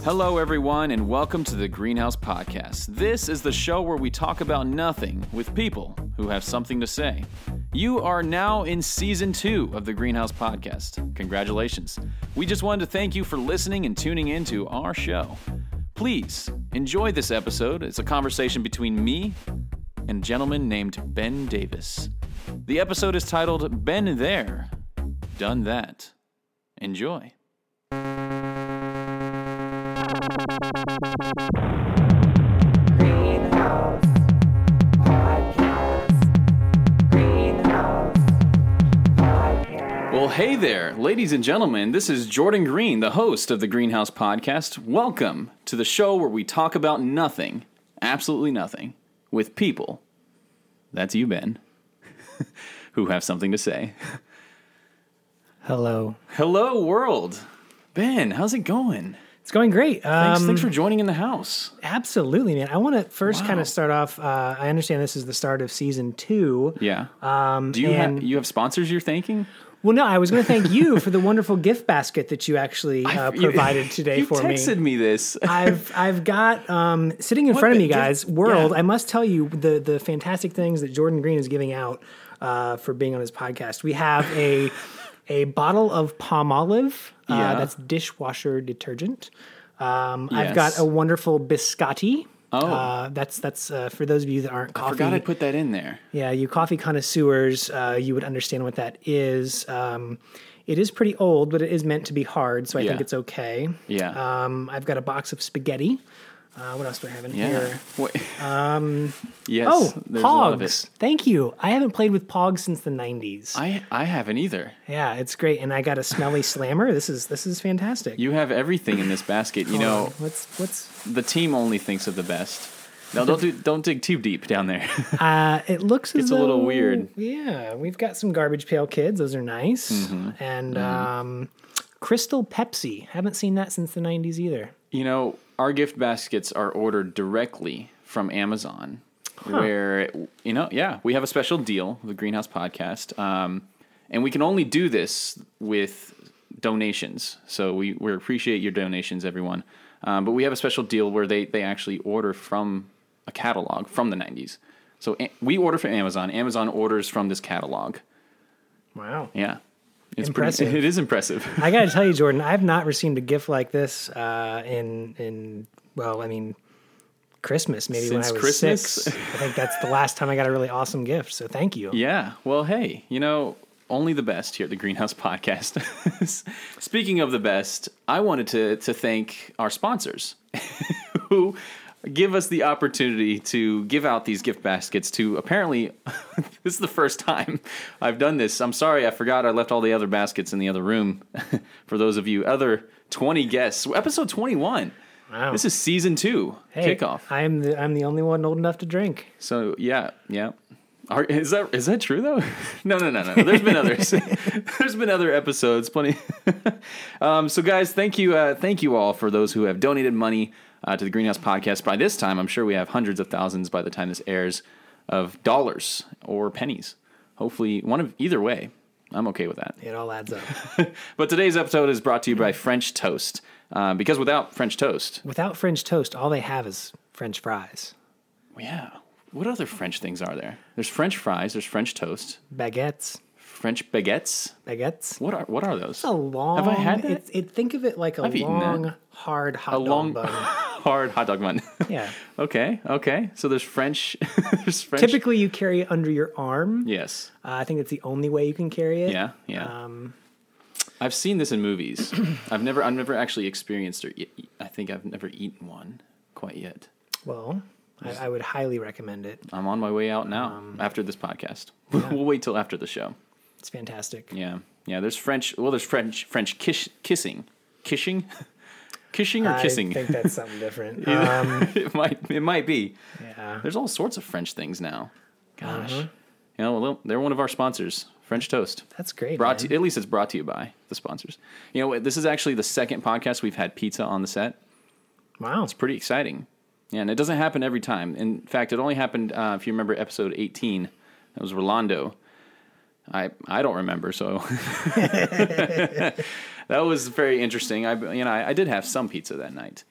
Hello, everyone, and welcome to the Greenhouse Podcast. This is the show where we talk about nothing with people who have something to say. You are now in Season 2 of the Greenhouse Podcast. Congratulations. We just wanted to thank you for listening and tuning in to our show. Please enjoy this episode. It's a conversation between me and a gentleman named Ben Davis. The episode is titled, Been There, Done That. Enjoy. Greenhouse Podcast. Greenhouse Podcast. Well, hey there, ladies and gentlemen. This is Jordan Green, the host of the Greenhouse Podcast. Welcome to the show where we talk about nothing, absolutely nothing, with people. That's you, Ben, who have something to say. Hello. Hello, world. Ben, how's it going? It's going great. Thanks for joining in the house. Absolutely, man. I want to first Wow. kind of start off. I understand this is the start of season 2. Yeah. Do you have sponsors you're thanking? Well, no, I was going to thank you for the wonderful gift basket that you actually provided today for me. You texted me this. I've got sitting in front of me, guys. World. Yeah. I must tell you the fantastic things that Jordan Green is giving out for being on his podcast. We have a bottle of Palmolive. Yeah. That's dishwasher detergent. I've Yes. got a wonderful biscotti. Oh. That's for those of you that aren't I coffee. forgot I put that in there. Yeah, you coffee connoisseurs, you would understand what that is. It is pretty old, but it is meant to be hard, so I think Yeah. it's okay. Yeah. I've got a box of spaghetti. What else do I have in Yeah. here? What? Yes. Oh, there's a lot of Pogs. it. Thank you. I haven't played with Pogs since the 90s. I haven't either. Yeah, it's great. And I got a smelly slammer. This is fantastic. You have everything in this basket. You know, What's the team only thinks of the best. No, don't dig too deep down there. it looks as It's a little though- weird. Yeah, we've got some Garbage Pail Kids. Those are nice. Mm-hmm. And Crystal Pepsi. Haven't seen that since the 90s either. You know, our gift baskets are ordered directly from Amazon, where, we have a special deal, the Greenhouse Podcast, and we can only do this with donations. So we appreciate your donations, everyone. But we have a special deal where they actually order from a catalog from the 90s. So we order from Amazon. Amazon orders from this catalog. Wow. Yeah. It's Impressive. It is impressive. I got to tell you, Jordan, I've not received a gift like this Christmas, maybe when Since I was Christmas? 6. I think that's the last time I got a really awesome gift, so thank you. Yeah. Well, hey, only the best here at the Greenhouse Podcast. Speaking of the best, I wanted to thank our sponsors who give us the opportunity to give out these gift baskets to, apparently, this is the first time I've done this. I'm sorry, I forgot I left all the other baskets in the other room. For those of you, other 20 guests. Episode 21. Wow. This is season 2 Hey, kickoff. I'm the only one old enough to drink. So yeah. Is that true though? No. There's been others. There's been other episodes, plenty. So guys, thank you all for those who have donated money to the Greenhouse Podcast. By this time, I'm sure we have hundreds of thousands by the time this airs of dollars or pennies. Hopefully, either way. I'm okay with that. It all adds up. But today's episode is brought to you by French Toast. Because without French Toast, Without French toast, all they have is French fries. yeah. What other French things are there? There's French fries. There's French toast. Baguettes. French baguettes. Baguettes. What are those? It's a long. Have I had that? Think of it like a I've eaten long, that. hard hot A dog long, bun. hard hot dog bun. Yeah. Okay. So there's French. There's French. Typically, you carry it under your arm. Yes. I think it's the only way you can carry it. Yeah. I've seen this in movies. I've never actually experienced or I think I've never eaten one quite yet. Well, I would highly recommend it. I'm on my way out now after this podcast. We'll wait till after the show. It's fantastic. Yeah. There's French. Well, there's French kissing, kissing or kissing. I think that's something different. It might be. Yeah. There's all sorts of French things now. Gosh. Well, they're one of our sponsors, French Toast. That's great. At man. least it's brought to you by the sponsors. This is actually the second podcast we've had pizza on the set. Wow. It's pretty exciting. Yeah, and it doesn't happen every time. In fact, it only happened, if you remember episode 18. That was Rolando. I don't remember, so that was very interesting. I did have some pizza that night.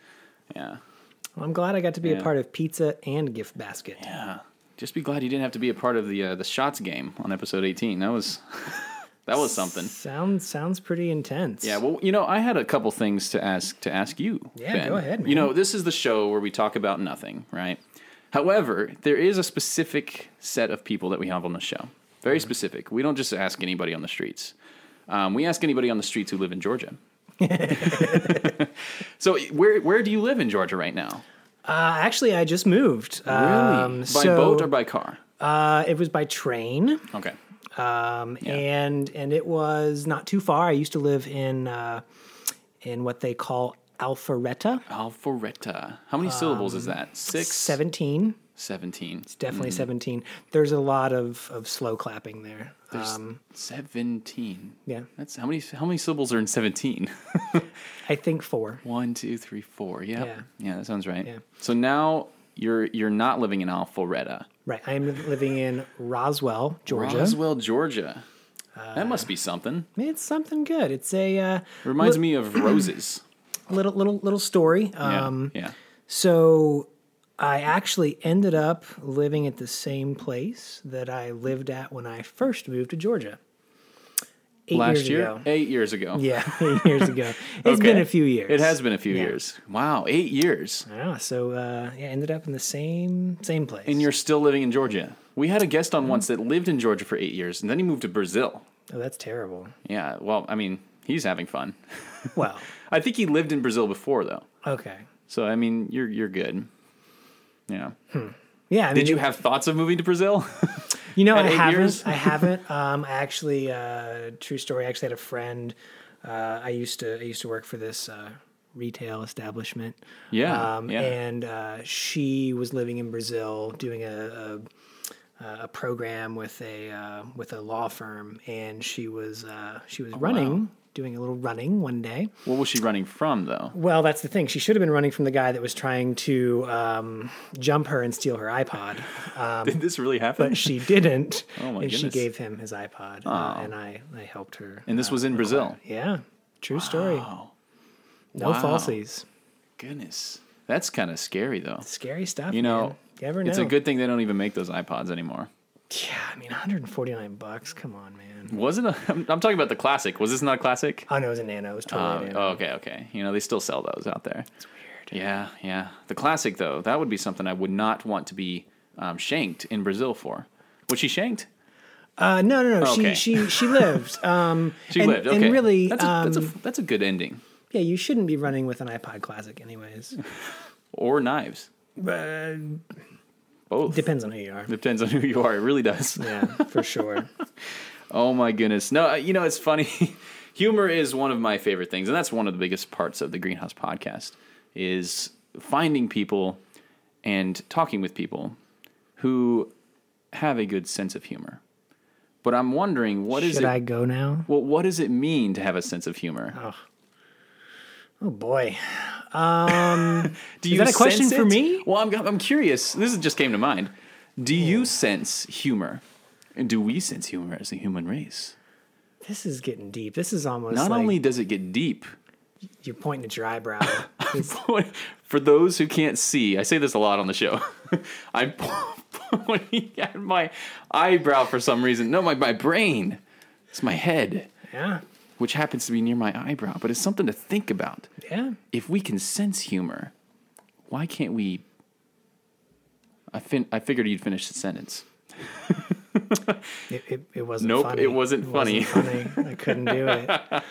Yeah. Well, I'm glad I got to be Yeah. a part of Pizza and Gift Basket. Yeah. Just be glad you didn't have to be a part of the shots game on episode 18. That was something. Sounds pretty intense. Yeah, well, I had a couple things to ask you. Yeah, Ben. go ahead, man. This is the show where we talk about nothing, right? However, there is a specific set of people that we have on the show. Very specific. We don't just ask anybody on the streets. We ask anybody on the streets who live in Georgia. So, where do you live in Georgia right now? Actually, I just moved. Really? By boat or by car? It was by train. Okay. And it was not too far. I used to live in what they call Alpharetta. Alpharetta. How many syllables is that? 6? 17. 17. It's definitely 17. There's a lot of slow clapping there. There's 17. Yeah. That's how many syllables are in 17? I think 4. 1, 2, 3, 4. Yep. Yeah. Yeah, that sounds right. Yeah. So now you're not living in Alpharetta. Right. I'm living in Roswell, Georgia. Roswell, Georgia. That must be something. It's something good. It's a Reminds me of roses. little story. Yeah. So I actually ended up living at the same place that I lived at when I first moved to Georgia. 8 Last years year? ago. 8 years ago. Yeah, 8 years ago. It's Okay. been a few years. It has been a few Yeah. years. Wow, 8 years. Yeah, so ended up in the same place. And you're still living in Georgia. We had a guest on once that lived in Georgia for 8 years, and then he moved to Brazil. Oh, that's terrible. Yeah, well, I mean, he's having fun. Well, I think he lived in Brazil before, though. okay. So, I mean, you're good. Yeah. Yeah, I mean, Did you have thoughts of moving to Brazil? I at 8 haven't. years? I haven't. I actually, true story. I actually had a friend. I used to work for this retail establishment. Yeah, yeah. And she was living in Brazil doing a program with a law firm, and she was running, doing a little running one day. What was she running from, though? Well, that's the thing. She should have been running from the guy that was trying to jump her and steal her iPod. Did this really happen? But she didn't. Oh, my and she goodness. gave him his iPod, and I helped her. And this was in Brazil? Yeah, true story. Oh, No wow. falsies. Goodness. That's kind of scary, though. Scary stuff. You know, man. You never know. it's a good thing they don't even make those iPods anymore. Yeah, I mean, $149. Come on, man. Wasn't I'm talking about the classic. Was this not a classic? Oh no, it was a Nano. It was totally a Nano. Okay. They still sell those out there. It's weird. Yeah. The classic, though, that would be something I would not want to be shanked in Brazil for. Was she shanked? No. Okay. She lived. She and, lived. Okay. And really, that's a good ending. yeah, you shouldn't be running with an iPod Classic, anyways. Or knives. Both. Depends on who you are. Depends on who you are. It really does. Yeah, for sure. Oh my goodness. No, it's funny. Humor is one of my favorite things, and that's one of the biggest parts of the Greenhouse podcast is finding people and talking with people who have a good sense of humor. But I'm wondering, Should I go now? Well, what does it mean to have a sense of humor? Oh boy. Do you that a question sense for it? me? Well, I'm curious. This just came to mind. Do you sense humor? And do we sense humor as a human race? This is getting deep. This is almost Not like only does it get deep, you're pointing at your eyebrow. for those who can't see, I say this a lot on the show. I'm pointing at my eyebrow for some reason. No, my brain. It's my head, Yeah. which happens to be near my eyebrow. But it's something to think about. Yeah. If we can sense humor, why can't we... I figured you'd finish the sentence. It wasn't Nope, funny. it wasn't funny. I couldn't do it.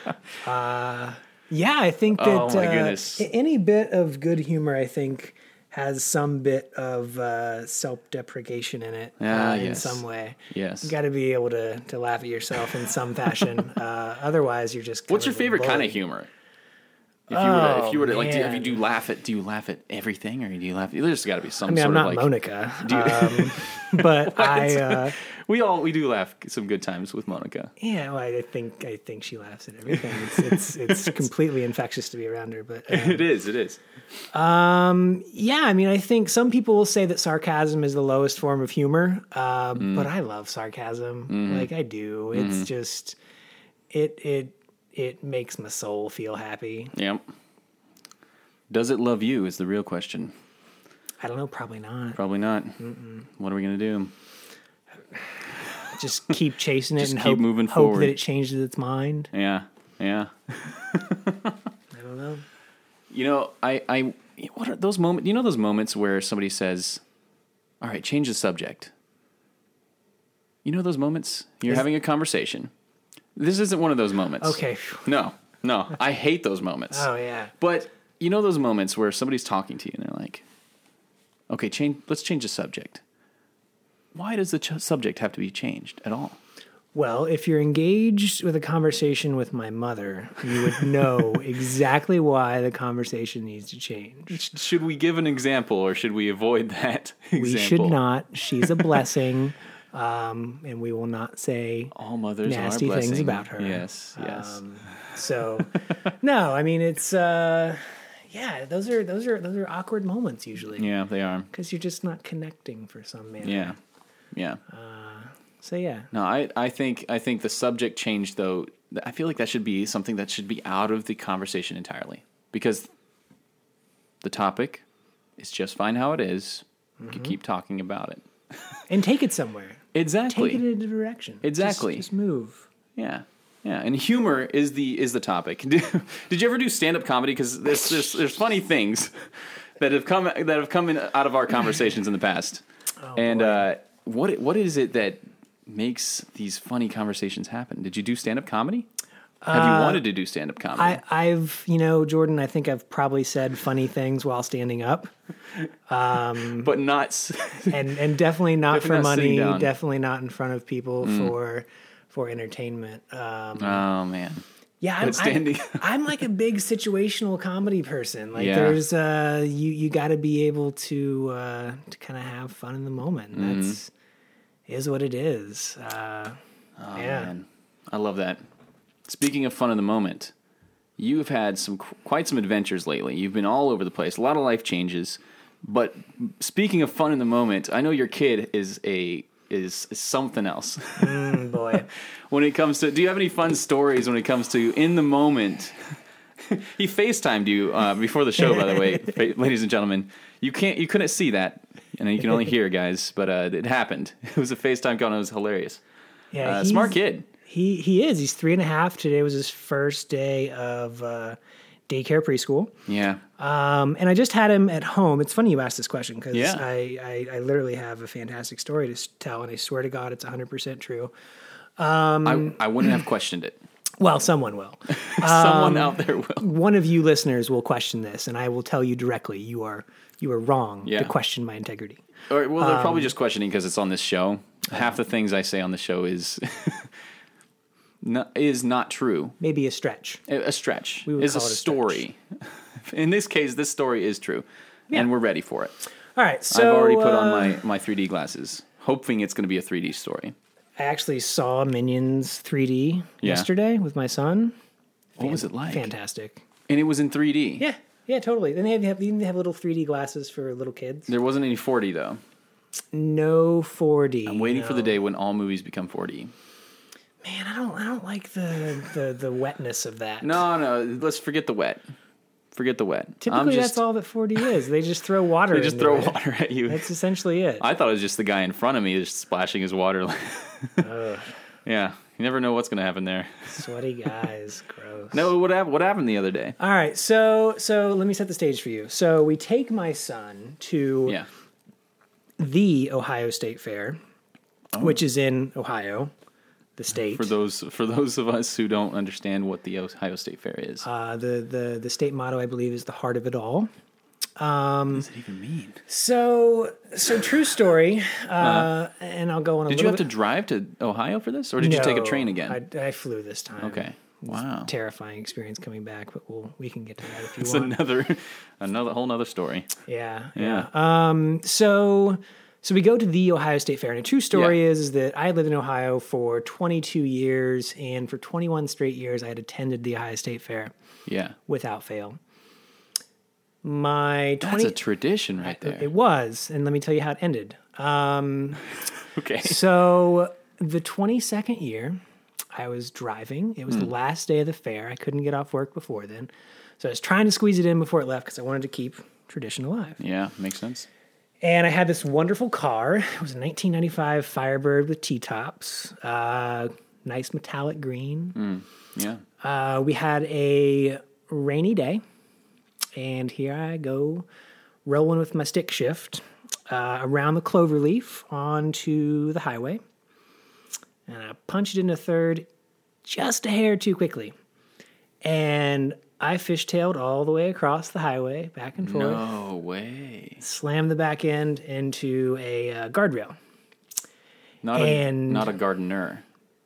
Yeah, I think that Oh, my goodness. Any bit of good humor, I think, has some bit of self-deprecation in it in Yes. some way. Yes. You got to be able to laugh at yourself in some fashion. Otherwise, you're just What's your favorite kind of humor? If you were to like, man. do you laugh at everything, or do you laugh? There's got to be some I mean, sort I'm not of like. Monica, but I. We do laugh some good times with Monica. Yeah, well, I think she laughs at everything. It's completely infectious to be around her. But It is. yeah, I mean, I think some people will say that sarcasm is the lowest form of humor, but I love sarcasm. Like I do. It's just it makes my soul feel happy. Yep. Does it love you is the real question. I don't know. Probably not. Probably not. What are we going to do? Just keep chasing it Just and keep hope, moving hope forward. that it changes its mind. Yeah. I don't know. You know, I what are those moments? You know those moments where somebody says, "All right, change the subject." You know those moments? You're having a conversation. This isn't one of those moments. Okay. No. I hate those moments. Oh yeah. But you know those moments where somebody's talking to you and they're like, "Okay, let's change the subject." Why does the subject have to be changed at all? Well, if you're engaged with a conversation with my mother, you would know exactly why the conversation needs to change. Should we give an example or should we avoid that example? We should not. She's a blessing, and we will not say All mothers nasty are a blessing. things about her. Yes. So, no, I mean it's those are awkward moments usually. Yeah, they are. Because you're just not connecting for some manner. Yeah. So yeah. No, I think the subject change though. I feel like that should be something that should be out of the conversation entirely because the topic is just fine how it is. You can keep talking about it And take it somewhere. exactly. Take it in a direction. Exactly. Just move. Yeah. And humor is the topic. Did you ever do stand up comedy? Because there's funny things that have come out of our conversations in the past. Boy. What is it that makes these funny conversations happen? Did you do stand up comedy? Have you wanted to do stand up comedy? I've Jordan, I think I've probably said funny things while standing up. But not. And definitely not Definitely for not money, sitting down. definitely not in front of people for entertainment. Oh man. Yeah, But standing. I'm like a big situational comedy person. Like Yeah. there's you got to be able to kind of have fun in the moment. And that's is what it is. Yeah. Man. I love that. Speaking of fun in the moment, you've had quite some adventures lately. You've been all over the place. A lot of life changes. But speaking of fun in the moment, I know your kid is something else. Boy. When it comes to, do you have any fun stories when it comes to in the moment? He FaceTimed you before the show, by the way, ladies and gentlemen. You couldn't see that, and you can only hear, guys. But it happened. It was a FaceTime call, and it was hilarious. Yeah, Smart kid. He is. He's 3.5. Today was his first day of daycare preschool. Yeah. And I just had him at home. It's funny you asked this question because Yeah. I literally have a fantastic story to tell, and I swear to God it's 100% true. I wouldn't have questioned it. Well, someone will. Someone out there will. One of you listeners will question this, and I will tell you directly you are wrong Yeah. to question my integrity. Or, well, they're probably just questioning because it's on this show. Half the things I say on the show is not true. Maybe a stretch. A stretch would is a call it a story. In this case, this story is true, and we're ready for it. All right, so I've already put on my 3D glasses, hoping it's going to be a 3D story. I actually saw Minions 3D yesterday with my son. What was it like? Fantastic. And it was in 3D. Yeah, totally. Then they have little 3D glasses for little kids. There wasn't any 4D though. No 4D. I'm waiting for the day when all movies become 4D. Man, I don't like the wetness of that. No, let's forget the wet. Forget the wet. Typically, that's all that 4D is. They just throw water. They just into throw it. water at you. That's essentially it. I thought it was just the guy in front of me just splashing his water. Yeah, you never know what's going to happen there. Sweaty guys, gross. No, what happened the other day? All right, so let me set the stage for you. So we take my son to the Ohio State Fair, which is in Ohio, the state. For those of us who don't understand what the Ohio State Fair is, The state motto, I believe, is the heart of it all. what does it even mean? So true story, and I'll go on a Did you little have to bit. drive to Ohio for this, or did you take a train again? I flew this time. Okay. Wow. Terrifying experience coming back, but we can get to that if you It's want. another whole nother story. Yeah. So we go to the Ohio State Fair, and a true story is that I lived in Ohio for 22 years, and for 21 straight years, I had attended the Ohio State Fair Yeah. without fail. That's a tradition right there. It was, and let me tell you how it ended. Okay. So the 22nd year, I was driving. It was the last day of the fair. I couldn't get off work before then. So I was trying to squeeze it in before it left because I wanted to keep tradition alive. Yeah, makes sense. And I had this wonderful car. It was a 1995 Firebird with T-tops, nice metallic green. Yeah. We had a rainy day, and here I go rolling with my stick shift around the cloverleaf onto the highway. And I punched it into third just a hair too quickly. And I fishtailed all the way across the highway, back and forth. No way. Slammed the back end into a guardrail. Not a gardener.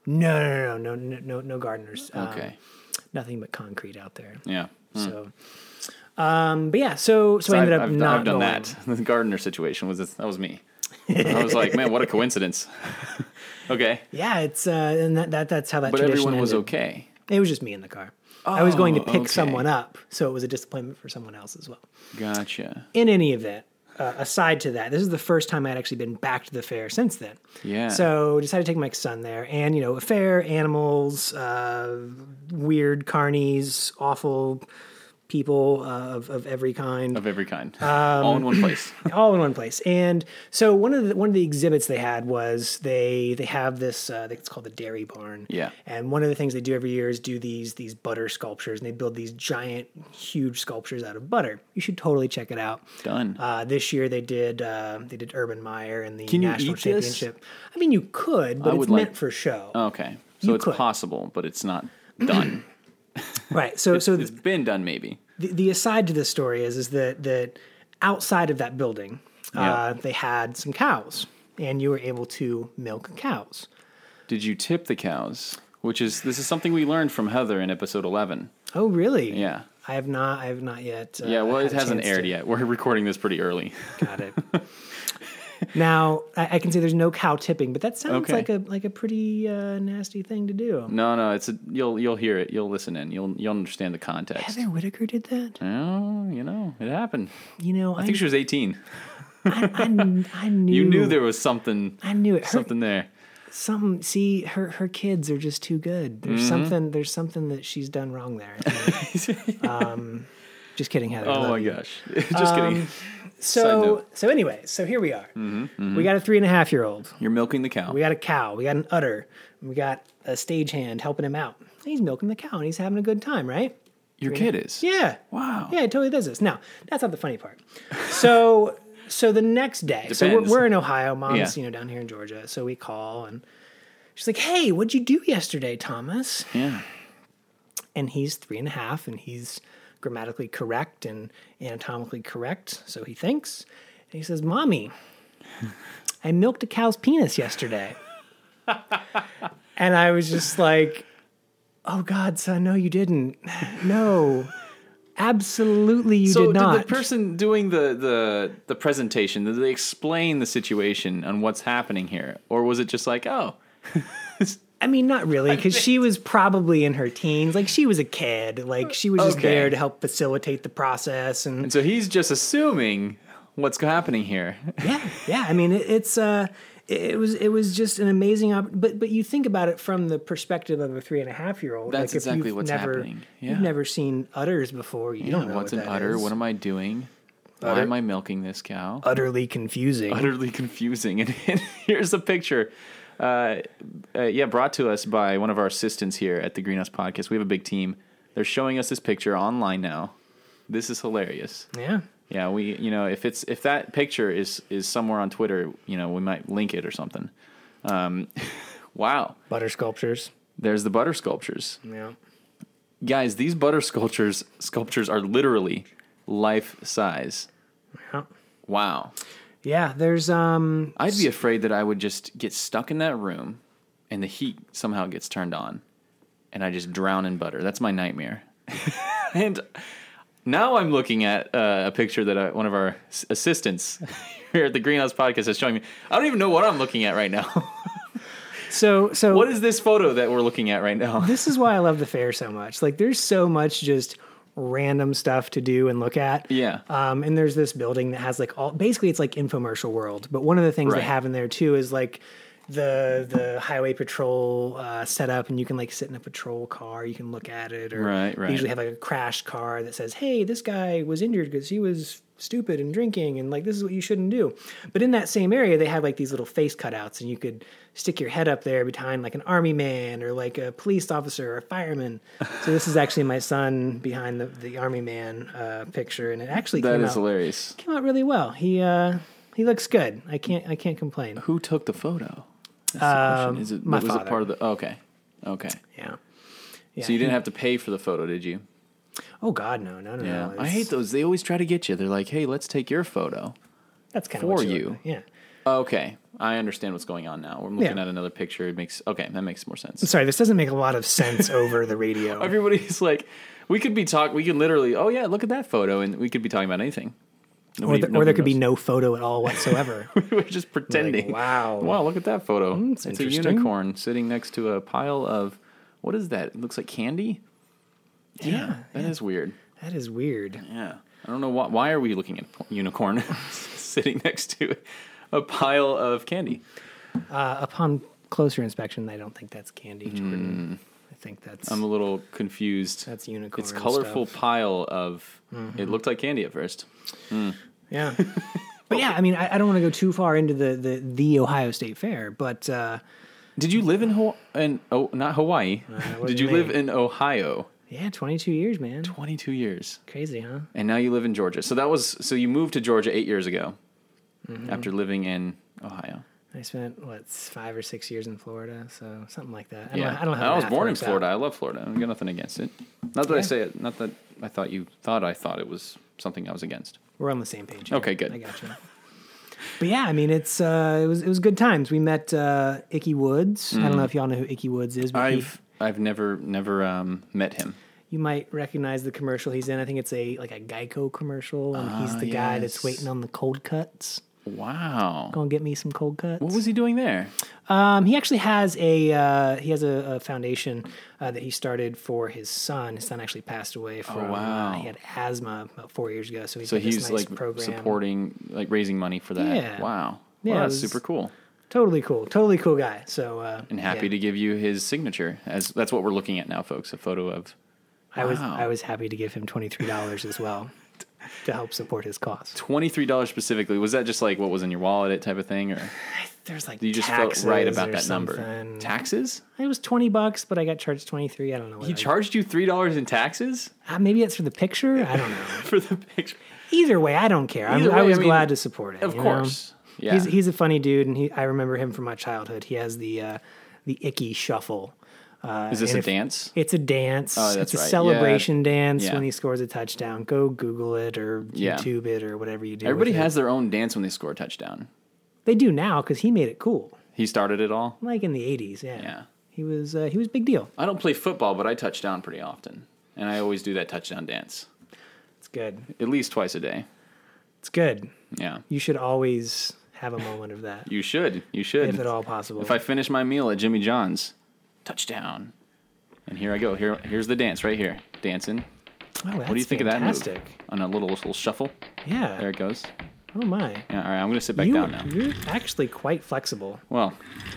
No gardeners. Okay. Nothing but concrete out there. Yeah. So, but yeah, so I ended up not I've done going. that. The gardener situation that was me. I was like, man, what a coincidence. Okay. Yeah, it's and that's how that. But tradition everyone was ended. okay. It was just me in the car. I was going to pick okay. someone up, so it was a disappointment for someone else as well. Gotcha. In any event, aside to that, this is the first time I'd actually been back to the fair since then. Yeah. So decided to take my son there, and a fair, animals, weird carnies, awful people of every kind. Of every kind. All in one place. All in one place. And so one of the exhibits they had was they have this I think it's called the Dairy Barn. Yeah. And one of the things they do every year is do these butter sculptures, and they build these giant, huge sculptures out of butter. You should totally check it out. Done. This year they did Urban Meyer in the Can you national eat this? championship. I mean, you could, but I it's would meant like- for show. Okay. So You it's could. possible, but it's not done. Right. So It's been done, maybe. the aside to this story is that outside of that building, Yeah. they had some cows, and you were able to milk cows. Did you tip the cows? This is something we learned from Heather in episode 11. Oh, really? Yeah. I have not yet. Yeah, well, it had a hasn't chance aired to- yet. We're recording this pretty early. Got it. Now I can say there's no cow tipping, but that sounds Okay. like a pretty nasty thing to do. No, you'll hear it. You'll listen in. You'll understand the context. Heather Whitaker did that. Oh, it happened. I think she was 18. I knew. You knew there was something. I knew it. Something there. See, her kids are just too good. There's something that she's done wrong there. Just kidding, Heather. I Oh love my you. gosh! Just kidding. Side So note. anyway, so here we are. We got a 3.5-year-old. You're milking the cow. We got a cow. We got an udder. We got a stagehand helping him out. He's milking the cow and he's having a good time, right? Your kid is. Yeah. Wow. Yeah, it totally does this. Now, that's not the funny part. So the next day, so Depends. we're in Ohio. Mom's, Yeah. down here in Georgia. So we call and she's like, "Hey, what'd you do yesterday, Thomas?" Yeah. And he's 3.5 and he's grammatically correct and anatomically correct. So he thinks. And he says, "Mommy, I milked a cow's penis yesterday." And I was just like, "Oh God, son, no, you didn't. No, absolutely you So did not." the person doing the presentation, did they explain the situation and what's happening here, or was it just like, oh, I mean, not really, because she was probably in her teens. Like, she was a kid. Like, she was just Okay. there to help facilitate the process. And and so he's just assuming what's happening here? yeah. I mean, it was just an amazing. But you think about it from the perspective of a 3.5-year-old. That's like, if exactly you've what's never, happening. Yeah. You've never seen udders before. You don't know what's what an that udder? is. What am I doing? Why Udder. am I milking this cow? Utterly confusing. Utterly confusing. And here's a picture. Brought to us by one of our assistants here at the Greenhouse Podcast. We have a big team. They're showing us this picture online now. This is hilarious. Yeah. Yeah, we if that picture is somewhere on Twitter, we might link it or something. Wow. Butter sculptures. There's the butter sculptures. Yeah. Guys, these butter sculptures are literally life size. Yeah. Wow. Yeah. There's I'd be afraid that I would just get stuck in that room and the heat somehow gets turned on and I just drown in butter. That's my nightmare. And now I'm looking at a picture that one of our assistants here at the Greenhouse Podcast is showing me. I don't even know what I'm looking at right now. so What is this photo that we're looking at right now? this is why I love the fair so much. Like, there's so much just random stuff to do and look at. Yeah. And there's this building that has basically it's like infomercial world. But one of the things Right. they have in there too is like the highway patrol setup, and you can like sit in a patrol car, you can look at it, or Right. they usually have like a crashed car that says, hey, this guy was injured because he was stupid and drinking, and like this is what you shouldn't do. But in that same area they have like these little face cutouts, and you could stick your head up there behind like an army man or like a police officer or a fireman. So this is actually my son behind the army man picture, and it actually That came is out hilarious. really well. He looks good. I can't complain. Who took the photo? That's the question. Is it my was father. it part of the? Okay. Yeah. So you didn't have to pay for the photo, did you? Oh God, no. Yeah. I It's- hate those. They always try to get you. They're like, "Hey, let's take your photo." That's kind for of you. Yeah. Okay, I understand what's going on now. We're looking Yeah. at another picture. That makes more sense. I'm sorry, this doesn't make a lot of sense over the radio. Everybody's like, we could literally, oh yeah, look at that photo, and we could be talking about anything. Or there could be no photo at all whatsoever. We're just pretending. Like, wow. Wow, look at that photo. It's It's a interesting. unicorn sitting next to a pile of, what is that? It looks like candy? Yeah, That is weird. That is weird. Yeah. I don't know why are we looking at unicorn sitting next to a pile of candy? Upon closer inspection, I don't think that's candy, Jordan. I think that's I'm a little confused. that's unicorn. It's colorful stuff. pile of, it looked like candy at first. Yeah. But yeah, I mean, I don't want to go too far into the Ohio State Fair, but Did you live in not Hawaii. wasn't Did you me. live in Ohio? yeah, 22 years, man. 22 years. Crazy, huh? And now you live in Georgia. So you moved to Georgia 8 years ago after living in Ohio. I spent 5 or 6 years in Florida, so something like that. I Yeah. don't know how I was math born in works out. Florida. I love Florida. I've got nothing against it. Not that I say it. Not that I thought you thought I thought it was something I was against. We're on the same page. Here. Okay, good. I got you. But yeah, I mean, it was good times. We met Icky Woods. I don't know if y'all know who Icky Woods is, but I've never met him. you might recognize the commercial he's in. I think it's a Geico commercial, and he's the guy that's yes. waiting on the cold cuts. Wow. Gonna get me some cold cuts. What was he doing there? He actually has a foundation that he started for his son. His son actually passed away from wow. he had asthma about 4 years ago. So So got this he's nice like program. supporting, like raising money for that. Yeah. Wow. Yeah, Well, it that's was- super cool. Totally cool guy. So And happy to give you his signature. As that's what we're looking at now, folks. A photo of. I Wow. was happy to give him $23 as well to help support his cause. $23 specifically. Was that just like what was in your wallet type of thing, or There's like you just taxes felt right about or that number? something. Taxes? It was $20, but I got charged 23. I don't know. What He charged you $3 in taxes maybe it's for the picture. I don't know. for the picture. Either way, I don't care. Either I way, was I mean, glad to support it. Of you know? course. Yeah. He's a funny dude, and I remember him from my childhood. He has the Icky Shuffle. Is this and a if- dance? It's a dance. Oh, that's it's a right. celebration dance Yeah. when he scores a touchdown. Go Google it or Yeah. YouTube it or whatever you do. Everybody with it. has their own dance when they score a touchdown. They do now because he made it cool. He started it all. Like in the 80s, yeah. Yeah. He was big deal. I don't play football, but I touch down pretty often, and I always do that touchdown dance It's good. at least twice a day. It's good. Yeah. You should always have a moment of that, You should. You should. if at all possible. If I finish my meal at Jimmy John's, touchdown. And here I go. Here's the dance right here. Dancing. what What do you think of that fantastic. move? On a little shuffle. Yeah. There it goes. Oh my. Yeah, all right, I'm going to sit back down now. You're actually quite flexible. Well,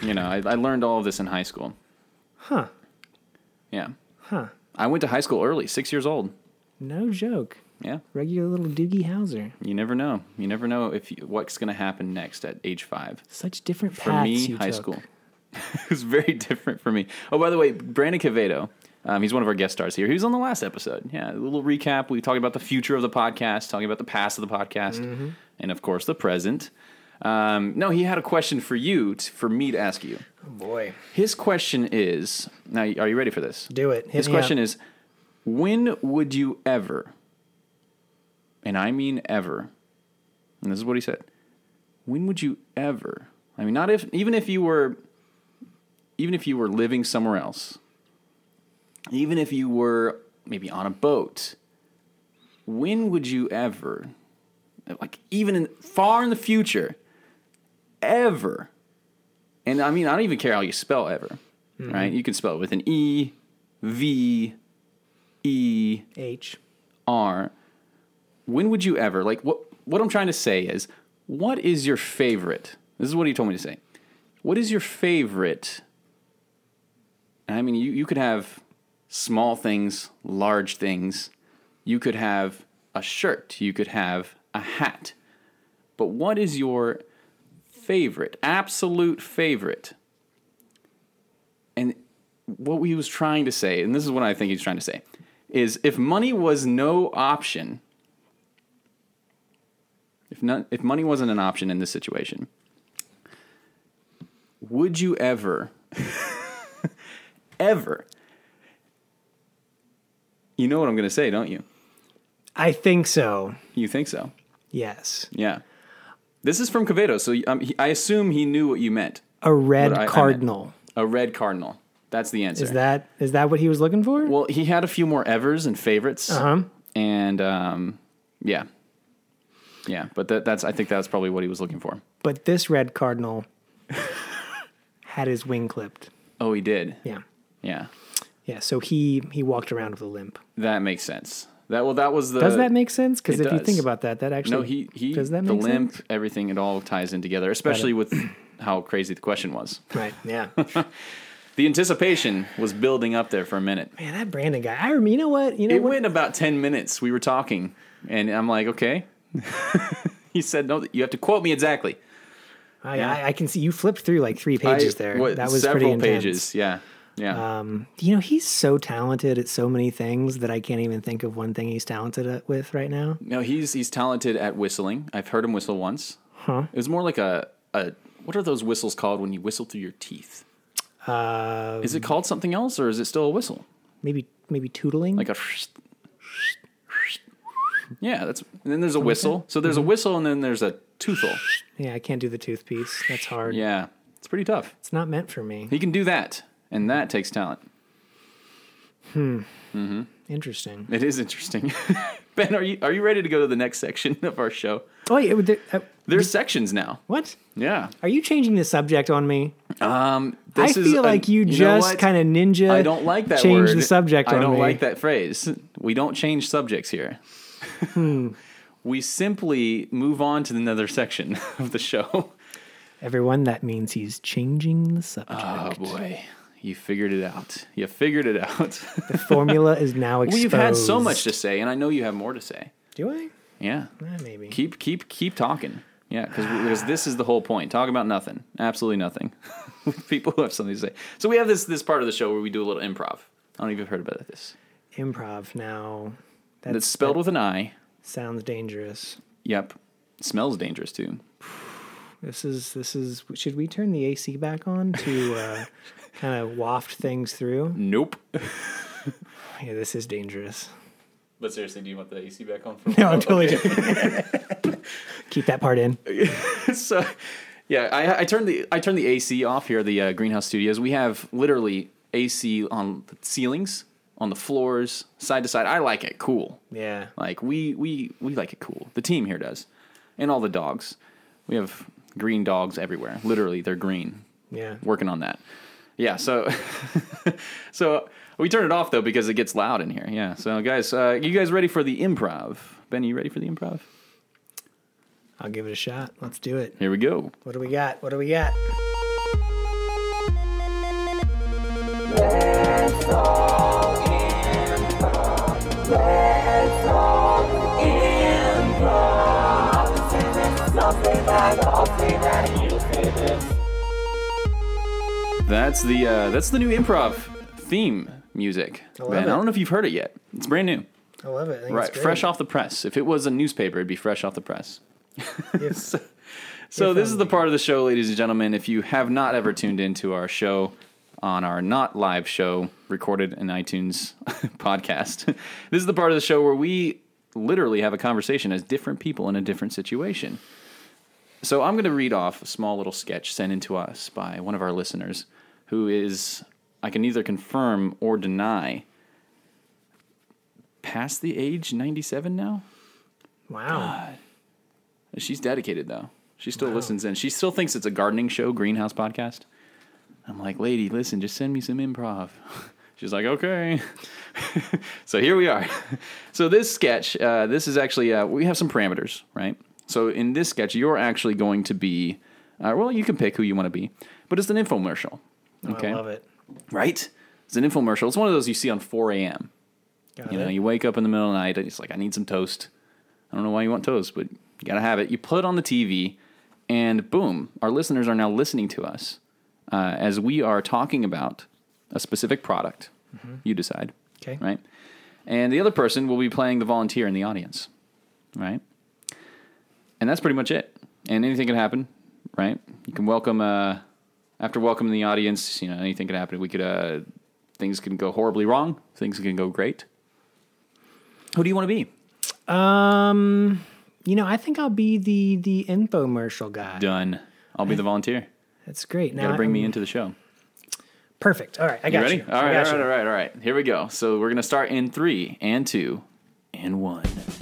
I learned all of this in high school. Huh. Yeah. Huh. I went to high school early, 6 years old. No joke. Yeah. Regular little Doogie Howser. You never know. You never know what's going to happen next at age 5. Such different For paths me, you high took. school. It was very different for me. Oh, by the way, Brandon Quevedo, he's one of our guest stars here. He was on the last episode. Yeah, a little recap. We talked about the future of the podcast, talking about the past of the podcast, and of course the present. No, he had a question for you, for me to ask you. Oh boy. His question is, now are you ready for this? Do it. Hit His me question up. is, when would you ever, and I mean ever, and this is what he said, when would you ever, I mean, not if, even if you were living somewhere else, even if you were maybe on a boat, when would you ever, like even far in the future, ever, and I mean, I don't even care how you spell ever, right? You can spell it with an E, V, E, H. R. When would you ever, like, what I'm trying to say is, what is your favorite, this is what he told me to say, What is your favorite? I mean, you could have small things, large things. You could have a shirt. You could have a hat. But what is your favorite, absolute favorite? And what he was trying to say, and this is what I think he's trying to say, is if money was no option, if money wasn't an option in this situation, would you ever, ever, you know what I'm going to say, don't you? I think so. You think so? Yes. Yeah. This is from Quevedo, so I assume he knew what you meant. A red I meant. cardinal. A red cardinal. That's the answer. Is that what he was looking for? Well, he had a few more evers and favorites. Uh-huh. And yeah. Yeah, but I think that's probably what he was looking for. But this red cardinal had his wing clipped. Oh, he did. Yeah. Yeah. Yeah, so he walked around with a limp. That makes sense. That was the. Does that make sense? Because if you does. think about that actually. he does that the make limp, sense? everything, it all ties in together, especially with how crazy the question was. Right. Yeah. The anticipation was building up there for a minute. Man, that Brandon guy. You know what? It went about 10 minutes. We were talking, and I'm like, okay. He said, no, you have to quote me exactly. I can see you flipped through like 3 pages there. That was several pretty intense. pages. Yeah. Yeah. He's so talented at so many things that I can't even think of one thing he's talented with right now. No, he's talented at whistling. I've heard him whistle once. Huh? It was more like a what are those whistles called when you whistle through your teeth? Is it called something else, or is it still a whistle? Maybe tootling. Like a. Yeah, and then there's a whistle. So there's a whistle, and then there's a toothle. Yeah, I can't do the tooth piece. That's hard. Yeah, it's pretty tough. It's not meant for me. He can do that, and that takes talent. Interesting. It is interesting. Ben, are you ready to go to the next section of our show? Oh, yeah. There's sections now. What? Yeah. Are you changing the subject on me? I This feel like you know just what? kind of ninja. I don't like that change word. the subject on I don't me. like that phrase. We don't change subjects here. We simply move on to another section of the show. Everyone, that means he's changing the subject. Oh, boy. You figured it out. You figured it out. The formula is now exposed. We've had so much to say, and I know you have more to say. Do I? Yeah. Maybe. Keep talking. Yeah, because this is the whole point. Talk about nothing. Absolutely nothing. People who have something to say. So we have this part of the show where we do a little improv. I don't know if you've heard about this. Improv now. That's spelled with an I. Sounds dangerous. Yep. Smells dangerous, too. This is. Should we turn the AC back on to kind of waft things through? Nope. Yeah, this is dangerous. But seriously, do you want the AC back on? For No, I'm totally joking. Keep that part in. So, yeah, I turned the AC off here at the Greenhouse Studios. We have literally AC on the ceilings, on the floors, side to side. I like it cool. Yeah. Like we like it cool. The team here does, and all the dogs. We have green dogs everywhere. Literally, they're green. Yeah. Working on that. Yeah. So, so we turn it off though because it gets loud in here. Yeah. So guys, you guys ready for the improv? Ben, you ready for the improv? I'll give it a shot. Let's do it. Here we go. What do we got? What do we got? Let's talk improv. Let's talk improv. Say this, something that I'll say that you say this. That's the new improv theme music. love Ben, it. I don't know if you've heard it yet. It's brand new. I love it. I think Right, it's great. fresh off the press. If it was a newspaper, it'd be fresh off the press. If- So this is the part of the show, ladies and gentlemen. If you have not ever tuned into our show on our not live show recorded in iTunes podcast, this is the part of the show where we literally have a conversation as different people in a different situation. So I'm going to read off a small little sketch sent in to us by one of our listeners who is, I can neither confirm or deny, past the age 97 now. Wow. She's dedicated, though. She still listens in. She still thinks it's a gardening show, Greenhouse Podcast. I'm like, lady, listen, just send me some improv. She's like, okay. So here we are. So this sketch, this is actually, we have some parameters, right? So in this sketch, you're actually going to be, well, you can pick who you want to be, but it's an infomercial. Oh, Okay, I love it. right? It's an infomercial. It's one of those you see on 4 a.m. Got You know, it. you wake up in the middle of the night and it's like, I need some toast. I don't know why you want toast, but you gotta have it. You put it on the TV, and boom, our listeners are now listening to us as we are talking about a specific product. You decide, Okay. right? And the other person will be playing the volunteer in the audience, right? And that's pretty much it. And anything can happen, right? You can welcome, after welcoming the audience, you know, anything can happen. We could, things can go horribly wrong. Things can go great. Who do you want to be? You know, I think I'll be the infomercial guy. Done. I'll be the volunteer. That's great. You Now got to bring me into the show. Perfect. All right, I got ready? you. All I right, got all you. right, all right. Here we go. So we're going to start in 3 and 2 and 1.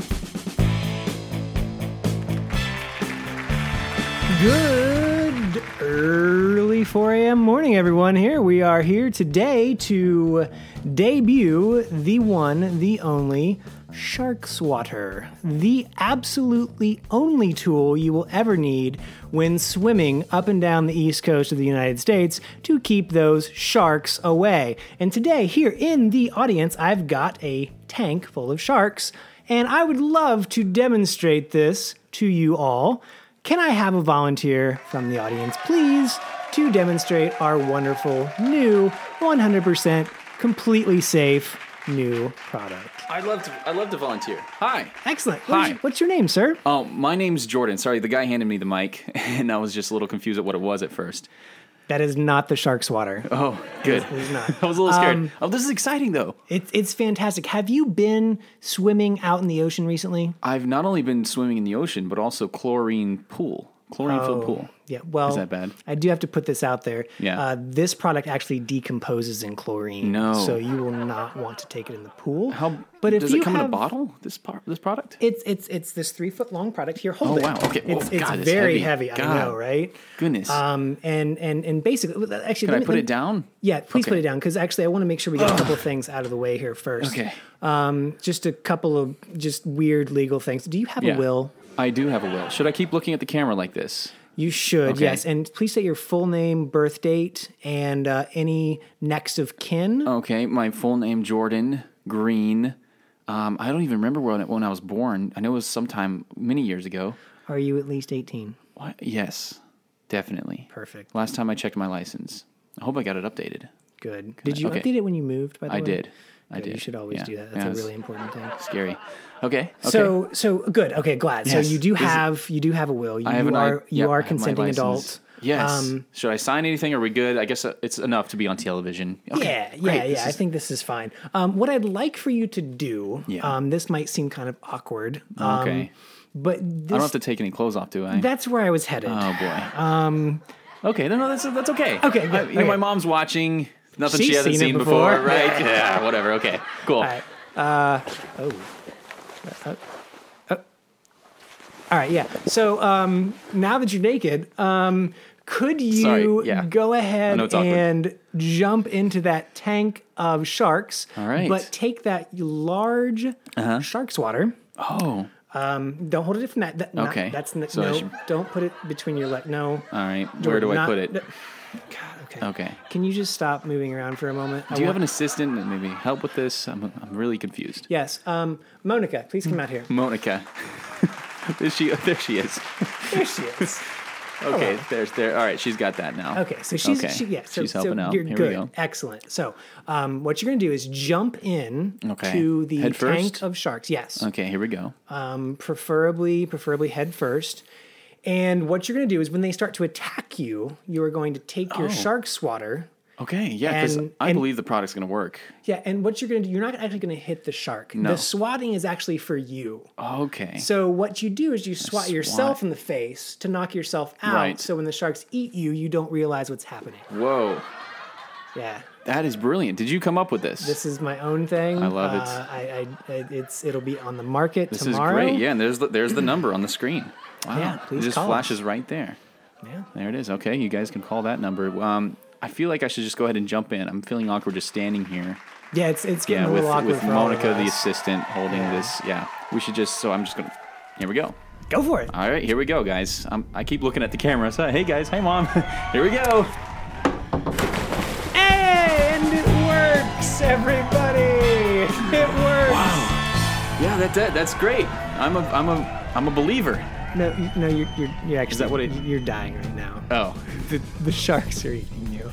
Good early 4 a.m. morning, everyone. Here we are here today to debut the one, the only SharkSwatter, the absolutely only tool you will ever need when swimming up and down the east coast of the United States to keep those sharks away. And today, here in the audience, I've got a tank full of sharks, and I would love to demonstrate this to you all. Can I have a volunteer from the audience, please, to demonstrate our wonderful, new, 100% completely safe new product? I'd love to volunteer. Hi. Excellent. Hi. What's your name, sir? Oh, my name's Jordan. Sorry, the guy handed me the mic, and I was just a little confused at what it was at first. That is not the SharkSwatter. Oh, good. It's not. I was a little scared. This is exciting, though. It's fantastic. Have you been swimming out in the ocean recently? I've not only been swimming in the ocean, but also chlorine-filled pool. Yeah, well, Is that bad? I do have to put this out there. Yeah. This product actually decomposes in chlorine. No. So you will not want to take it in the pool. But if does you it come in a have- bottle? This product? It's this 3-foot long product. Here, hold it. Oh, wow. Okay. Whoa, It's God, it's very heavy. heavy. God. I know, right? Goodness. And basically, actually, Can I put it down? Yeah, please Okay. put it down because actually, I want to make sure we get a couple things out of the way here first. Okay. Just a couple of just weird legal things. Do you have a will? I do have a will. Should I keep looking at the camera like this? You should, Okay. yes. And please state your full name, birth date, and any next of kin. Okay, my full name, Jordan Green. I don't even remember when I was born. I know it was sometime many years ago. Are you at least 18? What? Yes, definitely. Perfect. Last time I checked my license. I hope I got it updated. Good. Did you Okay. update it when you moved, by the way? I did. I Good, did. You should always Yeah. do that. Yeah, That's a it's really important thing. Scary. Okay. So good. Okay, glad. Yes. So you do have a will. You I have are I have my consenting license. adult. Yes. Should I sign anything? Are we good? I guess it's enough to be on television. Okay. Yeah, Great. yeah. This I is- think this is fine. What I'd like for you to do, Yeah. this might seem kind of awkward. Okay. But I don't this, have to take any clothes off, do I? that's where I was headed. Oh boy. Okay, no, that's okay. Okay, good. You know, Okay. my mom's watching. Nothing She's she hasn't seen it seen before, before. right? Yeah, whatever. Okay, cool. All right. All right, yeah. So now that you're naked, could you Sorry, yeah. go ahead know it's awkward. and jump into that tank of sharks? All right. But take that large SharkSwatter. Oh, Don't hold it from that. Okay. That's So I no. should- Don't put it between your leg. No. all right. Where do I Not- put it? God. Okay. Okay. Can you just stop moving around for a moment? Do you have an assistant that maybe help with this? I'm really confused. Yes. Monica, please come out here. Monica. Is she? There she is. There she is. Okay, there. All right, she's got that now. Okay, so she's Okay. she's helping out. You're Here good. we go. Excellent. So, what you're going to do is jump in Okay. to the Head tank first? of sharks. Yes, Okay, here we go. preferably head first. And what you're going to do is when they start to attack you, you are going to take your SharkSwatter. Okay, yeah, because And- I and- believe the product's going to work. Yeah, and what you're going to do, you're not actually going to hit the shark. No. The swatting is actually for you. Okay. So what you do is you swat yourself swat. in the face to knock yourself out. Right. So when the sharks eat you, you don't realize what's happening. Whoa, Yeah. that is brilliant. Did you come up with this? This is my own thing. I love it. It'll be on the market This tomorrow. is great. Yeah, and there's the number on the screen. Wow. Yeah, please it just call flashes right there. Yeah. There it is. Okay, you guys can call that number. I feel like I should just go ahead and jump in. I'm feeling awkward just standing here. Yeah, it's getting Yeah, a little awkward with for all of Monica, the us. assistant, holding this. Yeah, we should just. So I'm just gonna. Here we go. Go for it. All right, here we go, guys. I keep looking at the camera. So, hey guys, hey mom. Here we go. everybody! It worked. Wow. Yeah, that's great. I'm a believer. No, you're actually. Is that what you're dying right now. Oh. The sharks are eating you.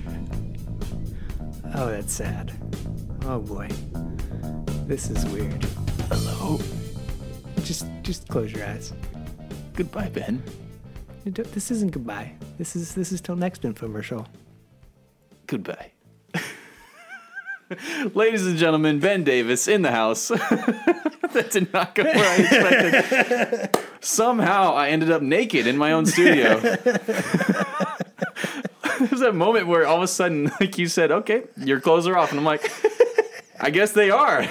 Oh, that's sad. Oh boy, this is weird. Hello. Just close your eyes. Goodbye, Ben. This isn't goodbye. This is till next infomercial. Goodbye. Ladies and gentlemen, Ben Davis in the house. That did not go where I expected. Somehow I ended up naked in my own studio. There's that moment where all of a sudden, like you said, okay, your clothes are off. And I'm like, I guess they are.